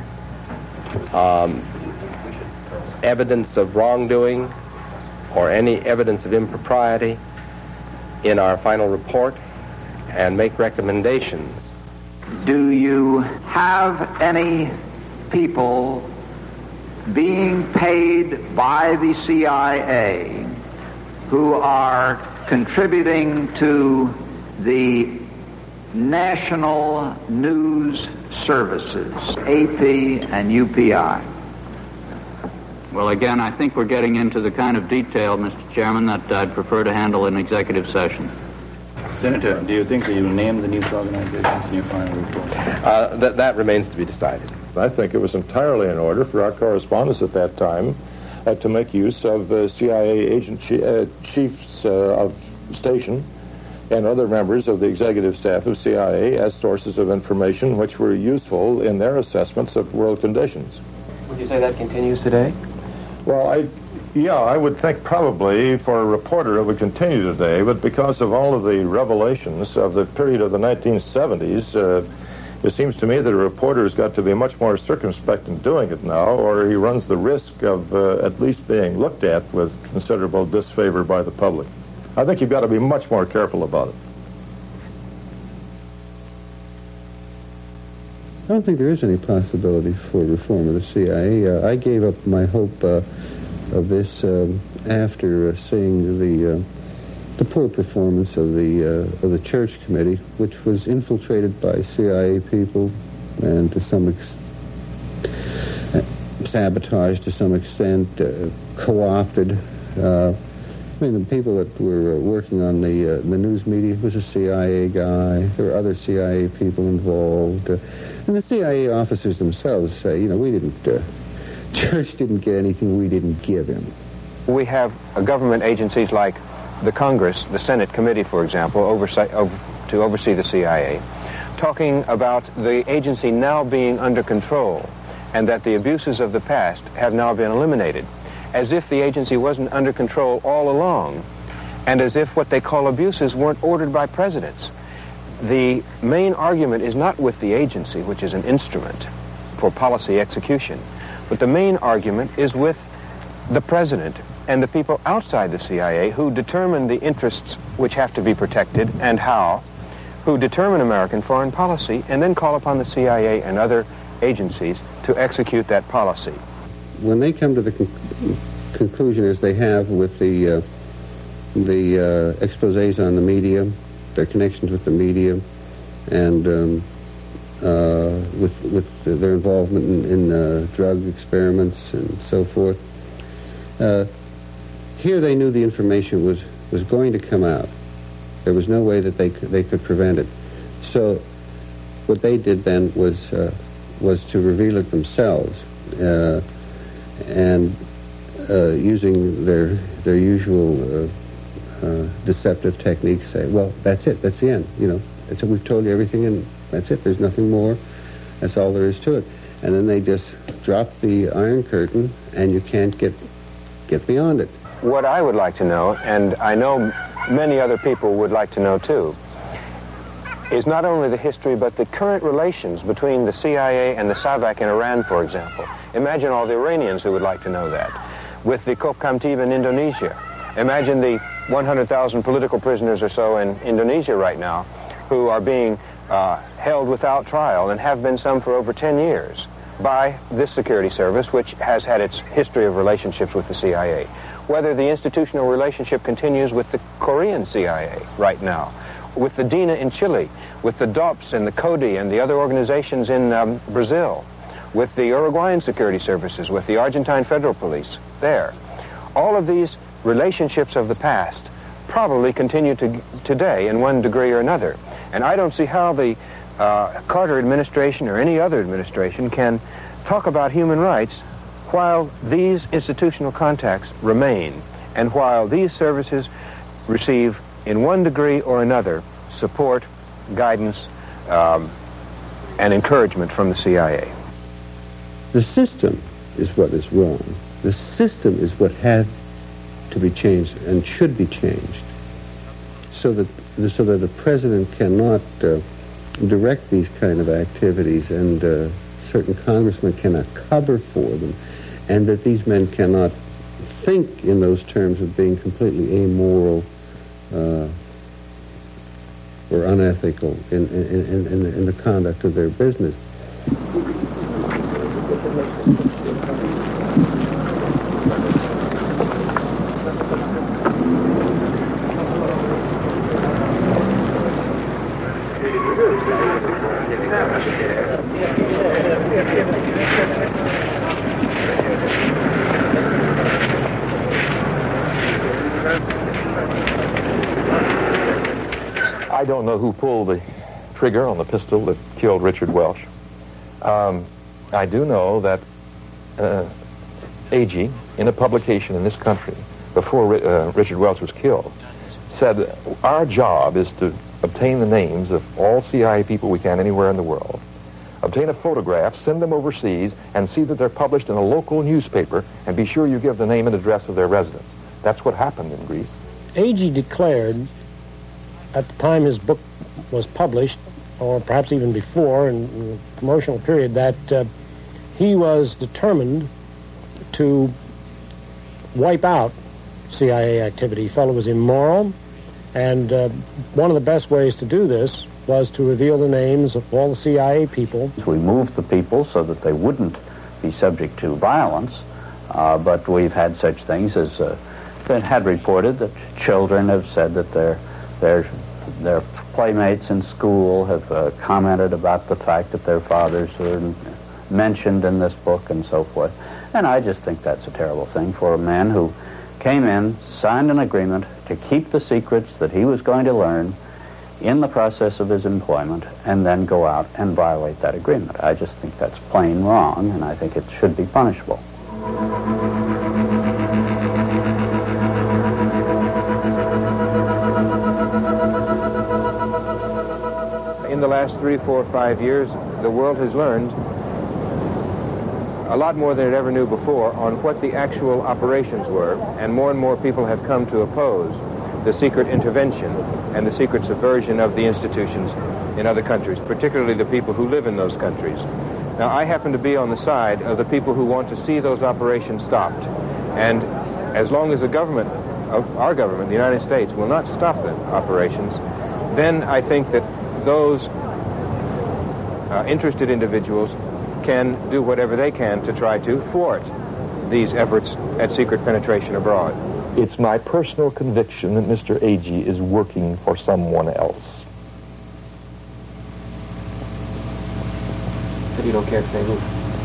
evidence of wrongdoing or any evidence of impropriety in our final report and make recommendations. Do you have any people being paid by the CIA who are contributing to the national news services, AP and UPI? Well, again, I think we're getting into the kind of detail, Mr. Chairman, that I'd prefer to handle in executive session. Senator, do you think that you named the news organizations in your final report? That remains to be decided. I think it was entirely in order for our correspondents at that time to make use of CIA agent chiefs of station and other members of the executive staff of CIA as sources of information which were useful in their assessments of world conditions. Would you say that continues today? Well, I would think probably for a reporter it would continue today, but because of all of the revelations of the period of the 1970s, it seems to me that a reporter has got to be much more circumspect in doing it now, or he runs the risk of at least being looked at with considerable disfavor by the public. I think you've got to be much more careful about it. I don't think there is any possibility for reform of the CIA. I gave up my hope of this after seeing the poor performance of the Church Committee, which was infiltrated by CIA people and to some extent sabotaged, to some extent co-opted. I mean, the people that were working on the news media was a CIA guy. There were other CIA people involved. And the CIA officers themselves say, we didn't, Church didn't get anything we didn't give him. We have government agencies like the Congress, the Senate Committee, for example, to oversee the CIA, talking about the agency now being under control and that the abuses of the past have now been eliminated, as if the agency wasn't under control all along, and as if what they call abuses weren't ordered by presidents. The main argument is not with the agency, which is an instrument for policy execution, but the main argument is with the president and the people outside the CIA who determine the interests which have to be protected and how, who determine American foreign policy, and then call upon the CIA and other agencies to execute that policy. When they come to the conclusion, as they have with the exposés on the media, their connections with the media, and with their involvement in drug experiments and so forth, here they knew the information was going to come out. There was no way that they could prevent it. So what they did then was to reveal it themselves, and using their usual deceptive techniques, say, well, that's it, that's the end, that's it, we've told you everything, and that's it, there's nothing more, that's all there is to it. And then they just drop the Iron Curtain, and you can't get beyond it. What I would like to know, and I know many other people would like to know too, is not only the history, but the current relations between the CIA and the SAVAK in Iran, for example. Imagine all the Iranians who would like to know that. With the Kopkamtiv in Indonesia. Imagine the 100,000 political prisoners or so in Indonesia right now who are being held without trial, and have been some for over 10 years, by this security service, which has had its history of relationships with the CIA. Whether the institutional relationship continues with the Korean CIA right now, with the DINA in Chile, with the DOPS and the CODI and the other organizations in Brazil, with the Uruguayan security services, with the Argentine Federal Police there. All of these relationships of the past probably continue today in one degree or another. And I don't see how the Carter administration or any other administration can talk about human rights while these institutional contacts remain, and while these services receive, in one degree or another, support, guidance, and encouragement from the CIA. The system is what is wrong. The system is what has to be changed and should be changed, so that the president cannot direct these kind of activities, and certain congressmen cannot cover for them, and that these men cannot think in those terms of being completely amoral or unethical in the conduct of their business. I don't know who pulled the trigger on the pistol that killed Richard Welch. I do know that Agee, in a publication in this country, before Richard Welch was killed, said, our job is to obtain the names of all CIA people we can anywhere in the world, obtain a photograph, send them overseas, and see that they're published in a local newspaper, and be sure you give the name and address of their residence. That's what happened in Greece. Agee declared at the time his book was published, or perhaps even before, in the promotional period, that he was determined to wipe out CIA activity. He felt it was immoral, and one of the best ways to do this was to reveal the names of all the CIA people. We moved the people so that they wouldn't be subject to violence, but we've had such things as been had reported that children have said that their playmates in school have commented about the fact that their fathers were mentioned in this book and so forth. And I just think that's a terrible thing for a man who came in, signed an agreement to keep the secrets that he was going to learn in the process of his employment, and then go out and violate that agreement. I just think that's plain wrong, and I think it should be punishable. In the last 3, 4, 5 years, the world has learned a lot more than it ever knew before on what the actual operations were, and more people have come to oppose the secret intervention and the secret subversion of the institutions in other countries, particularly the people who live in those countries. Now, I happen to be on the side of the people who want to see those operations stopped. And as long as the government, our government, the United States, will not stop the operations, then I think that those interested individuals can do whatever they can to try to thwart these efforts at secret penetration abroad. It's my personal conviction that Mr. Agee is working for someone else. But you don't care to say who?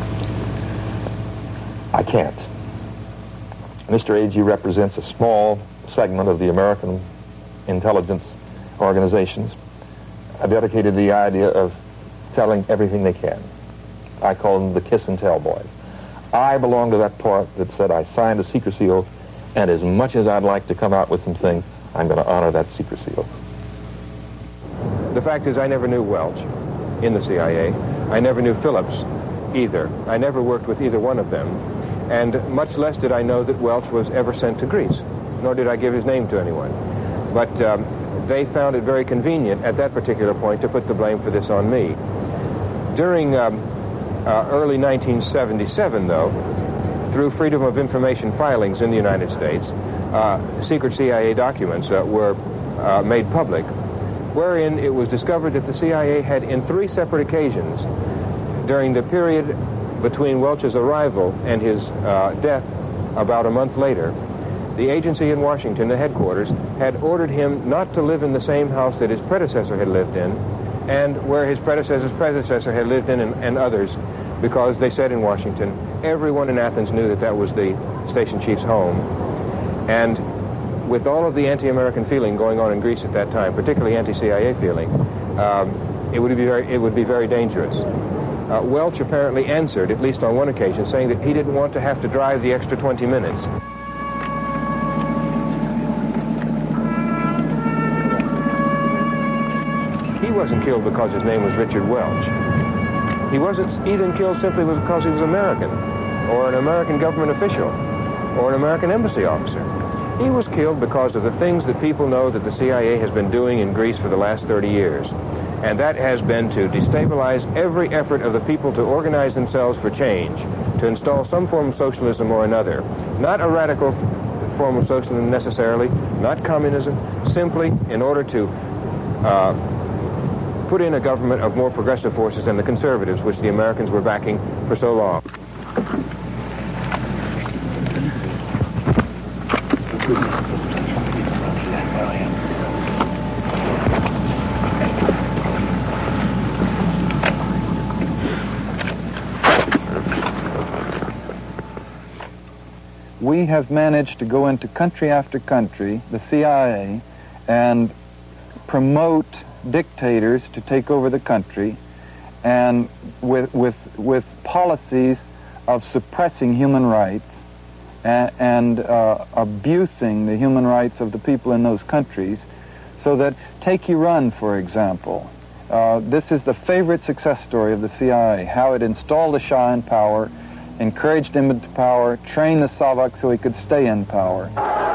I can't. Mr. Agee represents a small segment of the American intelligence organizations dedicated to the idea of telling everything they can. I call them the kiss and tell boys. I belong to that part that said I signed a secrecy oath, and as much as I'd like to come out with some things, I'm going to honor that secrecy oath. The fact is, I never knew Welch in the CIA. I never knew Phillips either. I never worked with either one of them. And much less did I know that Welch was ever sent to Greece, nor did I give his name to anyone. But they found it very convenient at that particular point to put the blame for this on me. During early 1977, though, through Freedom of Information filings in the United States, secret CIA documents were made public, wherein it was discovered that the CIA had, in 3 separate occasions, during the period between Welch's arrival and his death about a month later, the agency in Washington, the headquarters, had ordered him not to live in the same house that his predecessor had lived in, and where his predecessor's predecessor had lived in, and others, because they said in Washington, everyone in Athens knew that that was the station chief's home. And with all of the anti-American feeling going on in Greece at that time, particularly anti-CIA feeling, it would be very dangerous. Welch apparently answered, at least on one occasion, saying that he didn't want to have to drive the extra 20 minutes. He wasn't killed because his name was Richard Welch. He wasn't even killed simply because he was American, or an American government official, or an American embassy officer. He was killed because of the things that people know that the CIA has been doing in Greece for the last 30 years. And that has been to destabilize every effort of the people to organize themselves for change, to install some form of socialism or another. Not a radical form of socialism necessarily, not communism, simply in order to put in a government of more progressive forces than the conservatives, which the Americans were backing for so long. We have managed to go into country after country, the CIA, and promote dictators to take over the country, and with policies of suppressing human rights and abusing the human rights of the people in those countries, so that, take Iran, for example. This is the favorite success story of the CIA, how it installed the Shah in power, encouraged him into power, trained the Savak so he could stay in power.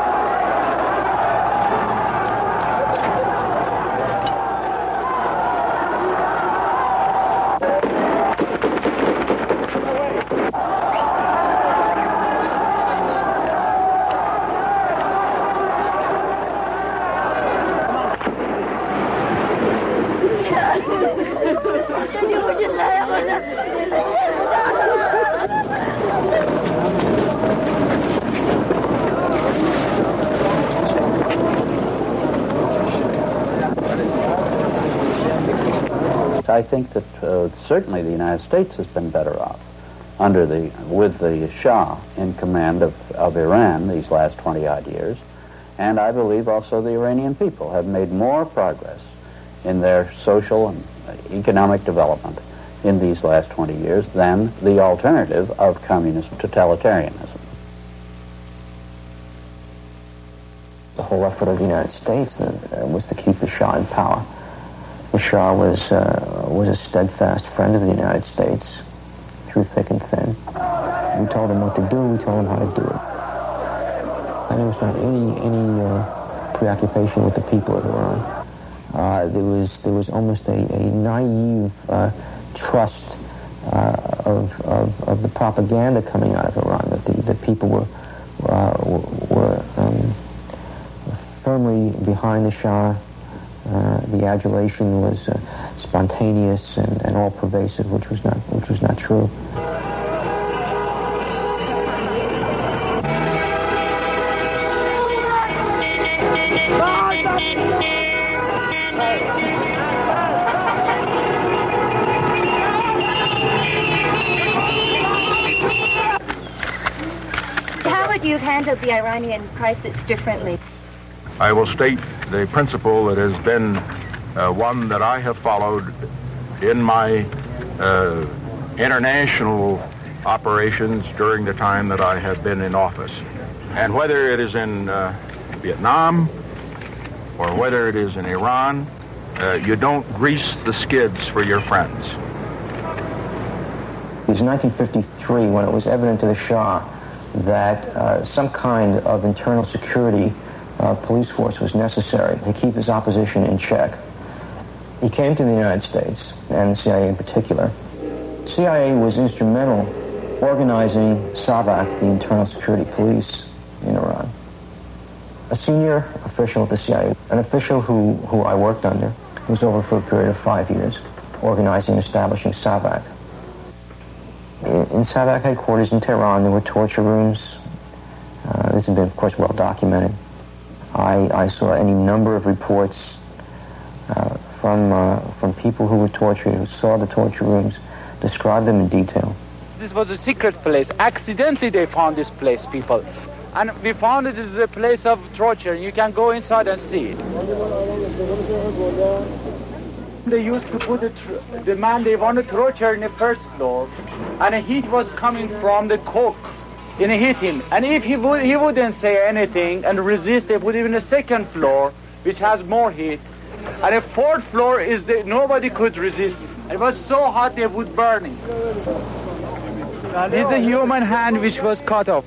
I think that certainly the United States has been better off with the Shah in command of Iran these last 20-odd years. And I believe also the Iranian people have made more progress in their social and economic development in these last 20 years than the alternative of communist totalitarianism. The whole effort of the United States was to keep the Shah in power. The Shah was a steadfast friend of the United States through thick and thin. We told him what to do, we told him how to do it. And there was not any preoccupation with the people of Iran. There was almost a naive trust of the propaganda coming out of Iran, that the people were firmly behind the Shah. The adulation was spontaneous and all-pervasive, which was not true. How would you have handled the Iranian crisis differently? I will state the principle that has been one that I have followed in my international operations during the time that I have been in office. And whether it is in Vietnam or whether it is in Iran, you don't grease the skids for your friends. It was 1953 when it was evident to the Shah that some kind of internal security police force was necessary to keep his opposition in check. He came to the United States, and the CIA in particular. The CIA was instrumental organizing SAVAK, the Internal Security Police in Iran. A senior official at the CIA, an official who I worked under, was over for a period of 5 years, organizing and establishing SAVAK. In SAVAK headquarters in Tehran, there were torture rooms. This has been, of course, well documented. I saw any number of reports from people who were tortured, who saw the torture rooms, described them in detail. This was a secret place. Accidentally they found this place, people. And we found it is a place of torture. You can go inside and see it. They used to put the man they wanted to torture in the first floor, and the heat was coming from the coke. And hit him. And if he wouldn't say anything and resist, they put him in the second floor, which has more heat. And the fourth floor is nobody could resist. It was so hot they would burning. This is a human hand which was cut off.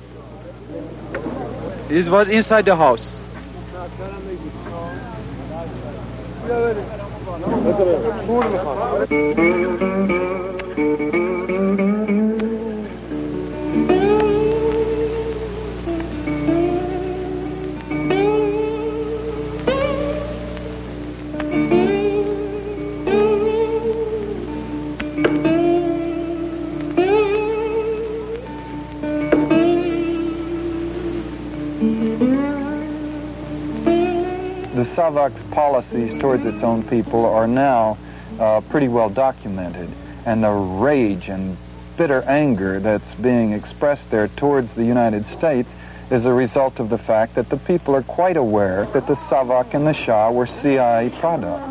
This was inside the house. The SAVAK's policies towards its own people are now pretty well documented, and the rage and bitter anger that's being expressed there towards the United States is a result of the fact that the people are quite aware that the SAVAK and the Shah were CIA products.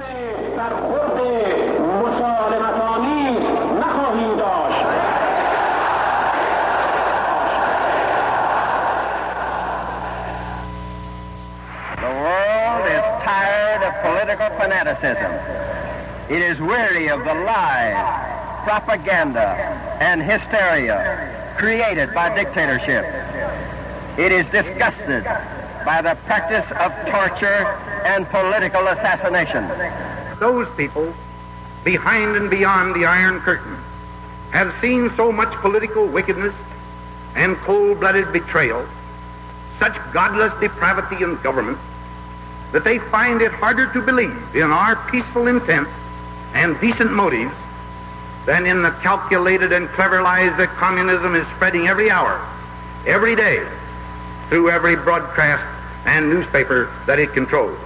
Political fanaticism. It is weary of the lies, propaganda, and hysteria created by dictatorship. It is disgusted by the practice of torture and political assassination. Those people, behind and beyond the Iron Curtain, have seen so much political wickedness and cold-blooded betrayal, such godless depravity in government, that they find it harder to believe in our peaceful intent and decent motives than in the calculated and clever lies that communism is spreading every hour, every day, through every broadcast and newspaper that it controls.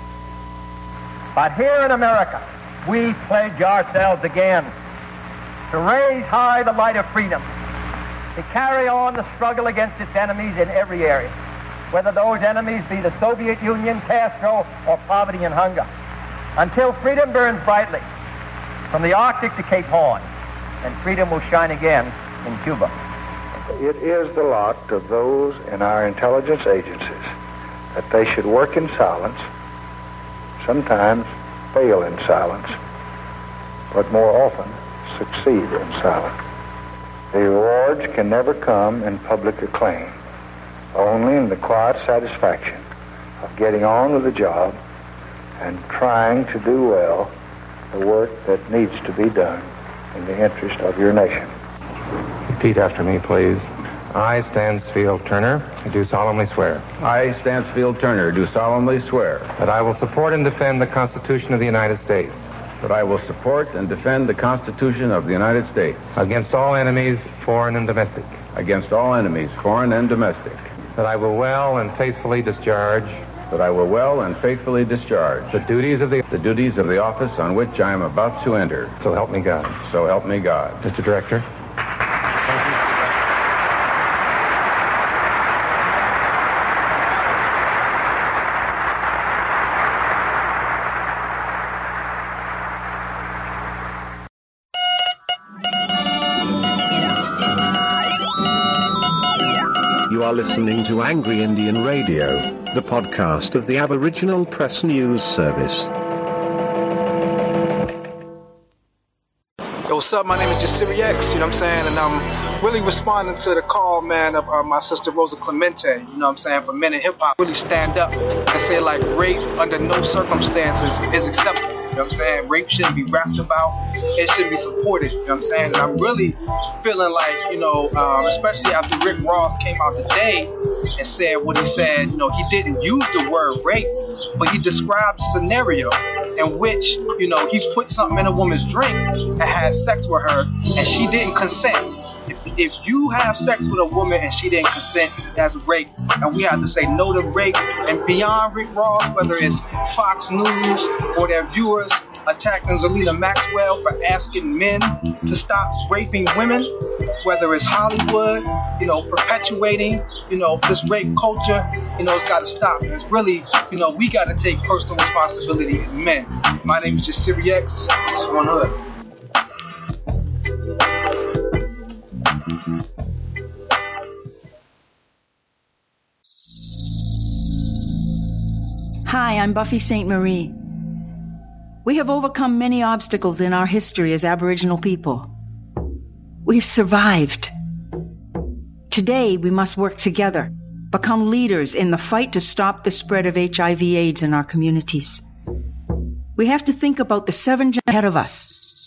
But here in America, we pledge ourselves again to raise high the light of freedom, to carry on the struggle against its enemies in every area, whether those enemies be the Soviet Union, Castro, or poverty and hunger, until freedom burns brightly from the Arctic to Cape Horn, and freedom will shine again in Cuba. It is the lot of those in our intelligence agencies that they should work in silence, sometimes fail in silence, but more often succeed in silence. The rewards can never come in public acclaim, only in the quiet satisfaction of getting on with the job and trying to do well the work that needs to be done in the interest of your nation. Repeat after me, please. I, Stansfield Turner, do solemnly swear. I, Stansfield Turner, do solemnly swear that I will support and defend the Constitution of the United States. That I will support and defend the Constitution of the United States. Against all enemies, foreign and domestic. Against all enemies, foreign and domestic. That I will well and faithfully discharge. That I will well and faithfully discharge. The duties of the office on which I am about to enter. So help me God. So help me God. Mr. Director. You are listening to Angry Indian Radio, the podcast of the Aboriginal Press News Service. Yo, what's up? My name is Jasiri X, you know what I'm saying? And I'm really responding to the call, man, of my sister Rosa Clemente, you know what I'm saying, for men in hip-hop. Really stand up and say, like, rape under no circumstances is acceptable. You know what I'm saying? Rape shouldn't be rapped about. It should be supported. You know what I'm saying? And I'm really feeling like, you know, especially after Rick Ross came out today and said what he said, you know, he didn't use the word rape, but he described a scenario in which, you know, he put something in a woman's drink and had sex with her and she didn't consent. If you have sex with a woman and she didn't consent, that's rape. And we have to say no to rape. And beyond Rick Ross, whether it's Fox News or their viewers attacking Zelina Maxwell for asking men to stop raping women, whether it's Hollywood, you know, perpetuating, you know, this rape culture, you know, it's got to stop. It's really, you know, we got to take personal responsibility as men. My name is Jasiri X. This is One Hood. Hi, I'm Buffy St. Marie. We have overcome many obstacles in our history as Aboriginal people. We've survived. Today, we must work together, become leaders in the fight to stop the spread of HIV/AIDS in our communities. We have to think about the 7 generations ahead of us.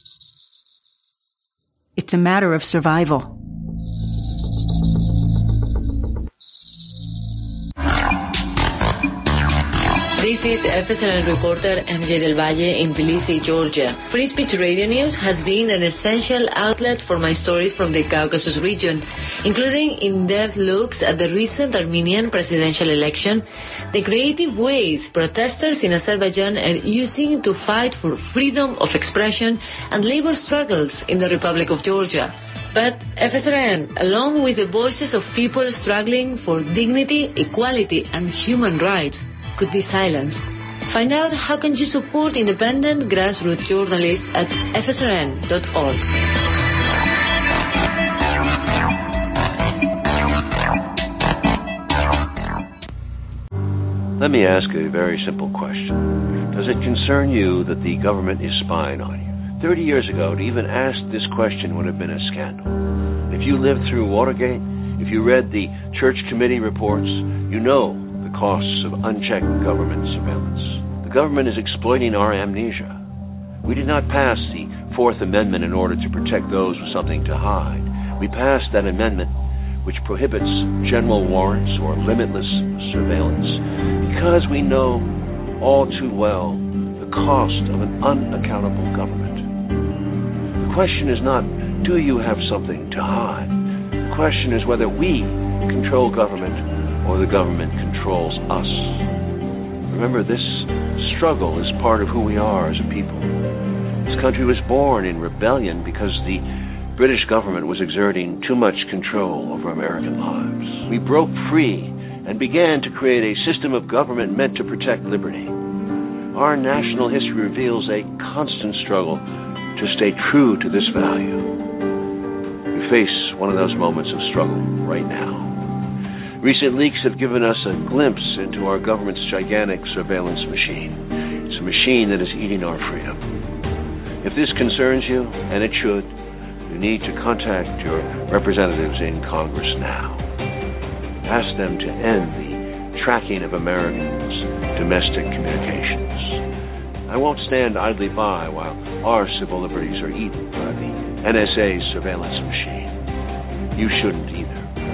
It's a matter of survival. This is FSRN reporter MJ Del Valle in Tbilisi, Georgia. Free Speech Radio News has been an essential outlet for my stories from the Caucasus region, including in-depth looks at the recent Armenian presidential election, the creative ways protesters in Azerbaijan are using to fight for freedom of expression and labor struggles in the Republic of Georgia. But FSRN, along with the voices of people struggling for dignity, equality, and human rights, could be silenced. Find out how can you support independent grassroots journalists at fsrn.org. Let me ask a very simple question. Does it concern you that the government is spying on you? 30 years ago, to even ask this question would have been a scandal. If you lived through Watergate, if you read the Church Committee reports, you know the costs of unchecked government surveillance. The government is exploiting our amnesia. We did not pass the Fourth Amendment in order to protect those with something to hide. We passed that amendment which prohibits general warrants or limitless surveillance because we know all too well the cost of an unaccountable government. The question is not, do you have something to hide? The question is whether we control government or the government controls us. Remember, this struggle is part of who we are as a people. This country was born in rebellion because the British government was exerting too much control over American lives. We broke free and began to create a system of government meant to protect liberty. Our national history reveals a constant struggle to stay true to this value. We face one of those moments of struggle right now. Recent leaks have given us a glimpse into our government's gigantic surveillance machine. It's a machine that is eating our freedom. If this concerns you, and it should, you need to contact your representatives in Congress now. Ask them to end the tracking of Americans' domestic communications. I won't stand idly by while our civil liberties are eaten by the NSA's surveillance machine. You shouldn't either.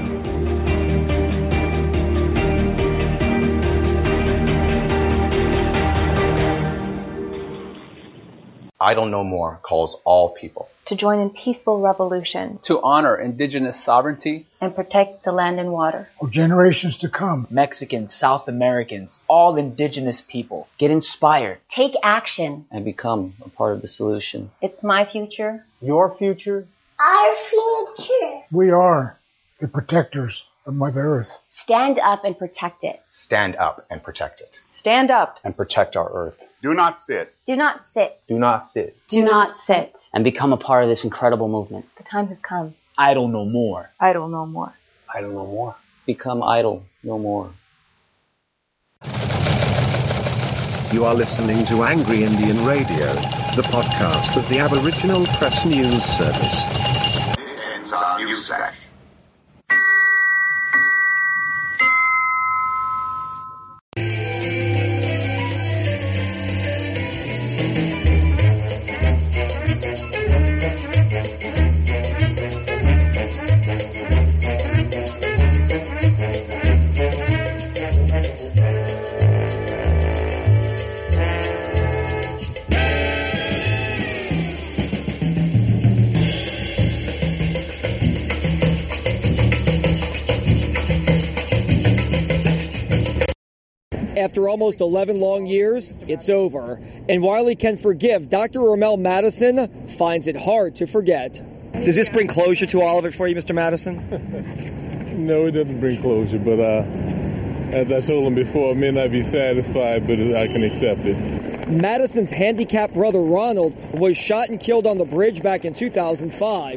Idle No More calls all people to join in peaceful revolution, to honor indigenous sovereignty, and protect the land and water for generations to come. Mexicans, South Americans, all indigenous people, get inspired, take action, and become a part of the solution. It's my future, your future, our future. We are the protectors of Mother Earth. Stand up and protect it. Stand up and protect it. Stand up and protect our Earth. Do not sit. Do not sit. Do not sit. Do not sit. And become a part of this incredible movement. The time has come. Idle no more. Idle no more. Idle no more. Become idle no more. You are listening to Angry Indian Radio, the podcast of the Aboriginal Press News Service. This ends our news flash. After almost 11 long years, it's over. And while he can forgive, Dr. Rommel Madison finds it hard to forget. Does this bring closure to all of it for you, Mr. Madison? No, it doesn't bring closure, but as I told him before, I may not be satisfied, but I can accept it. Madison's handicapped brother Ronald was shot and killed on the bridge back in 2005.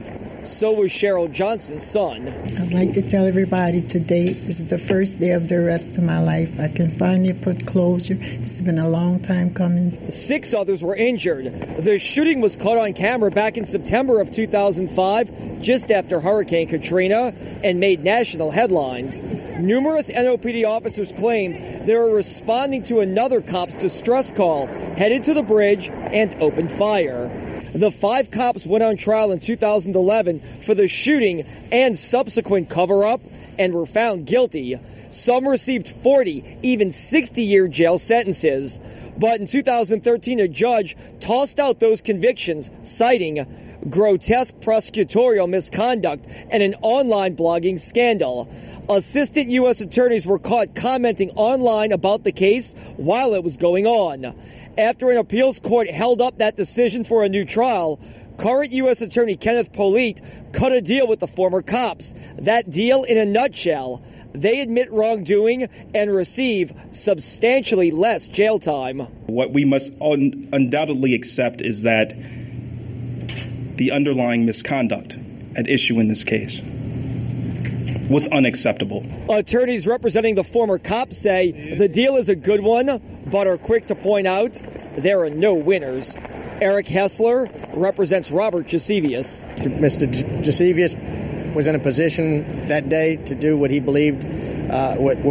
So was Cheryl Johnson's son. I'd like to tell everybody today is the first day of the rest of my life. I can finally put closure. It's been a long time coming. 6 others were injured. The shooting was caught on camera back in September of 2005, just after Hurricane Katrina, and made national headlines. Numerous NOPD officers claimed they were responding to another cop's distress call, headed to the bridge, and opened fire. The 5 cops went on trial in 2011 for the shooting and subsequent cover-up and were found guilty. Some received 40, even 60-year jail sentences. But in 2013, a judge tossed out those convictions, citing grotesque prosecutorial misconduct and an online blogging scandal. Assistant U.S. attorneys were caught commenting online about the case while it was going on. After an appeals court held up that decision for a new trial, current U.S. Attorney Kenneth Polite cut a deal with the former cops. That deal, in a nutshell, they admit wrongdoing and receive substantially less jail time. What we must undoubtedly accept is that the underlying misconduct at issue in this case was unacceptable. Attorneys representing the former cops say the deal is a good one, but are quick to point out there are no winners. Eric Hessler represents Robert Gisevius. Mr. Gisevius was in a position that day to do what he believed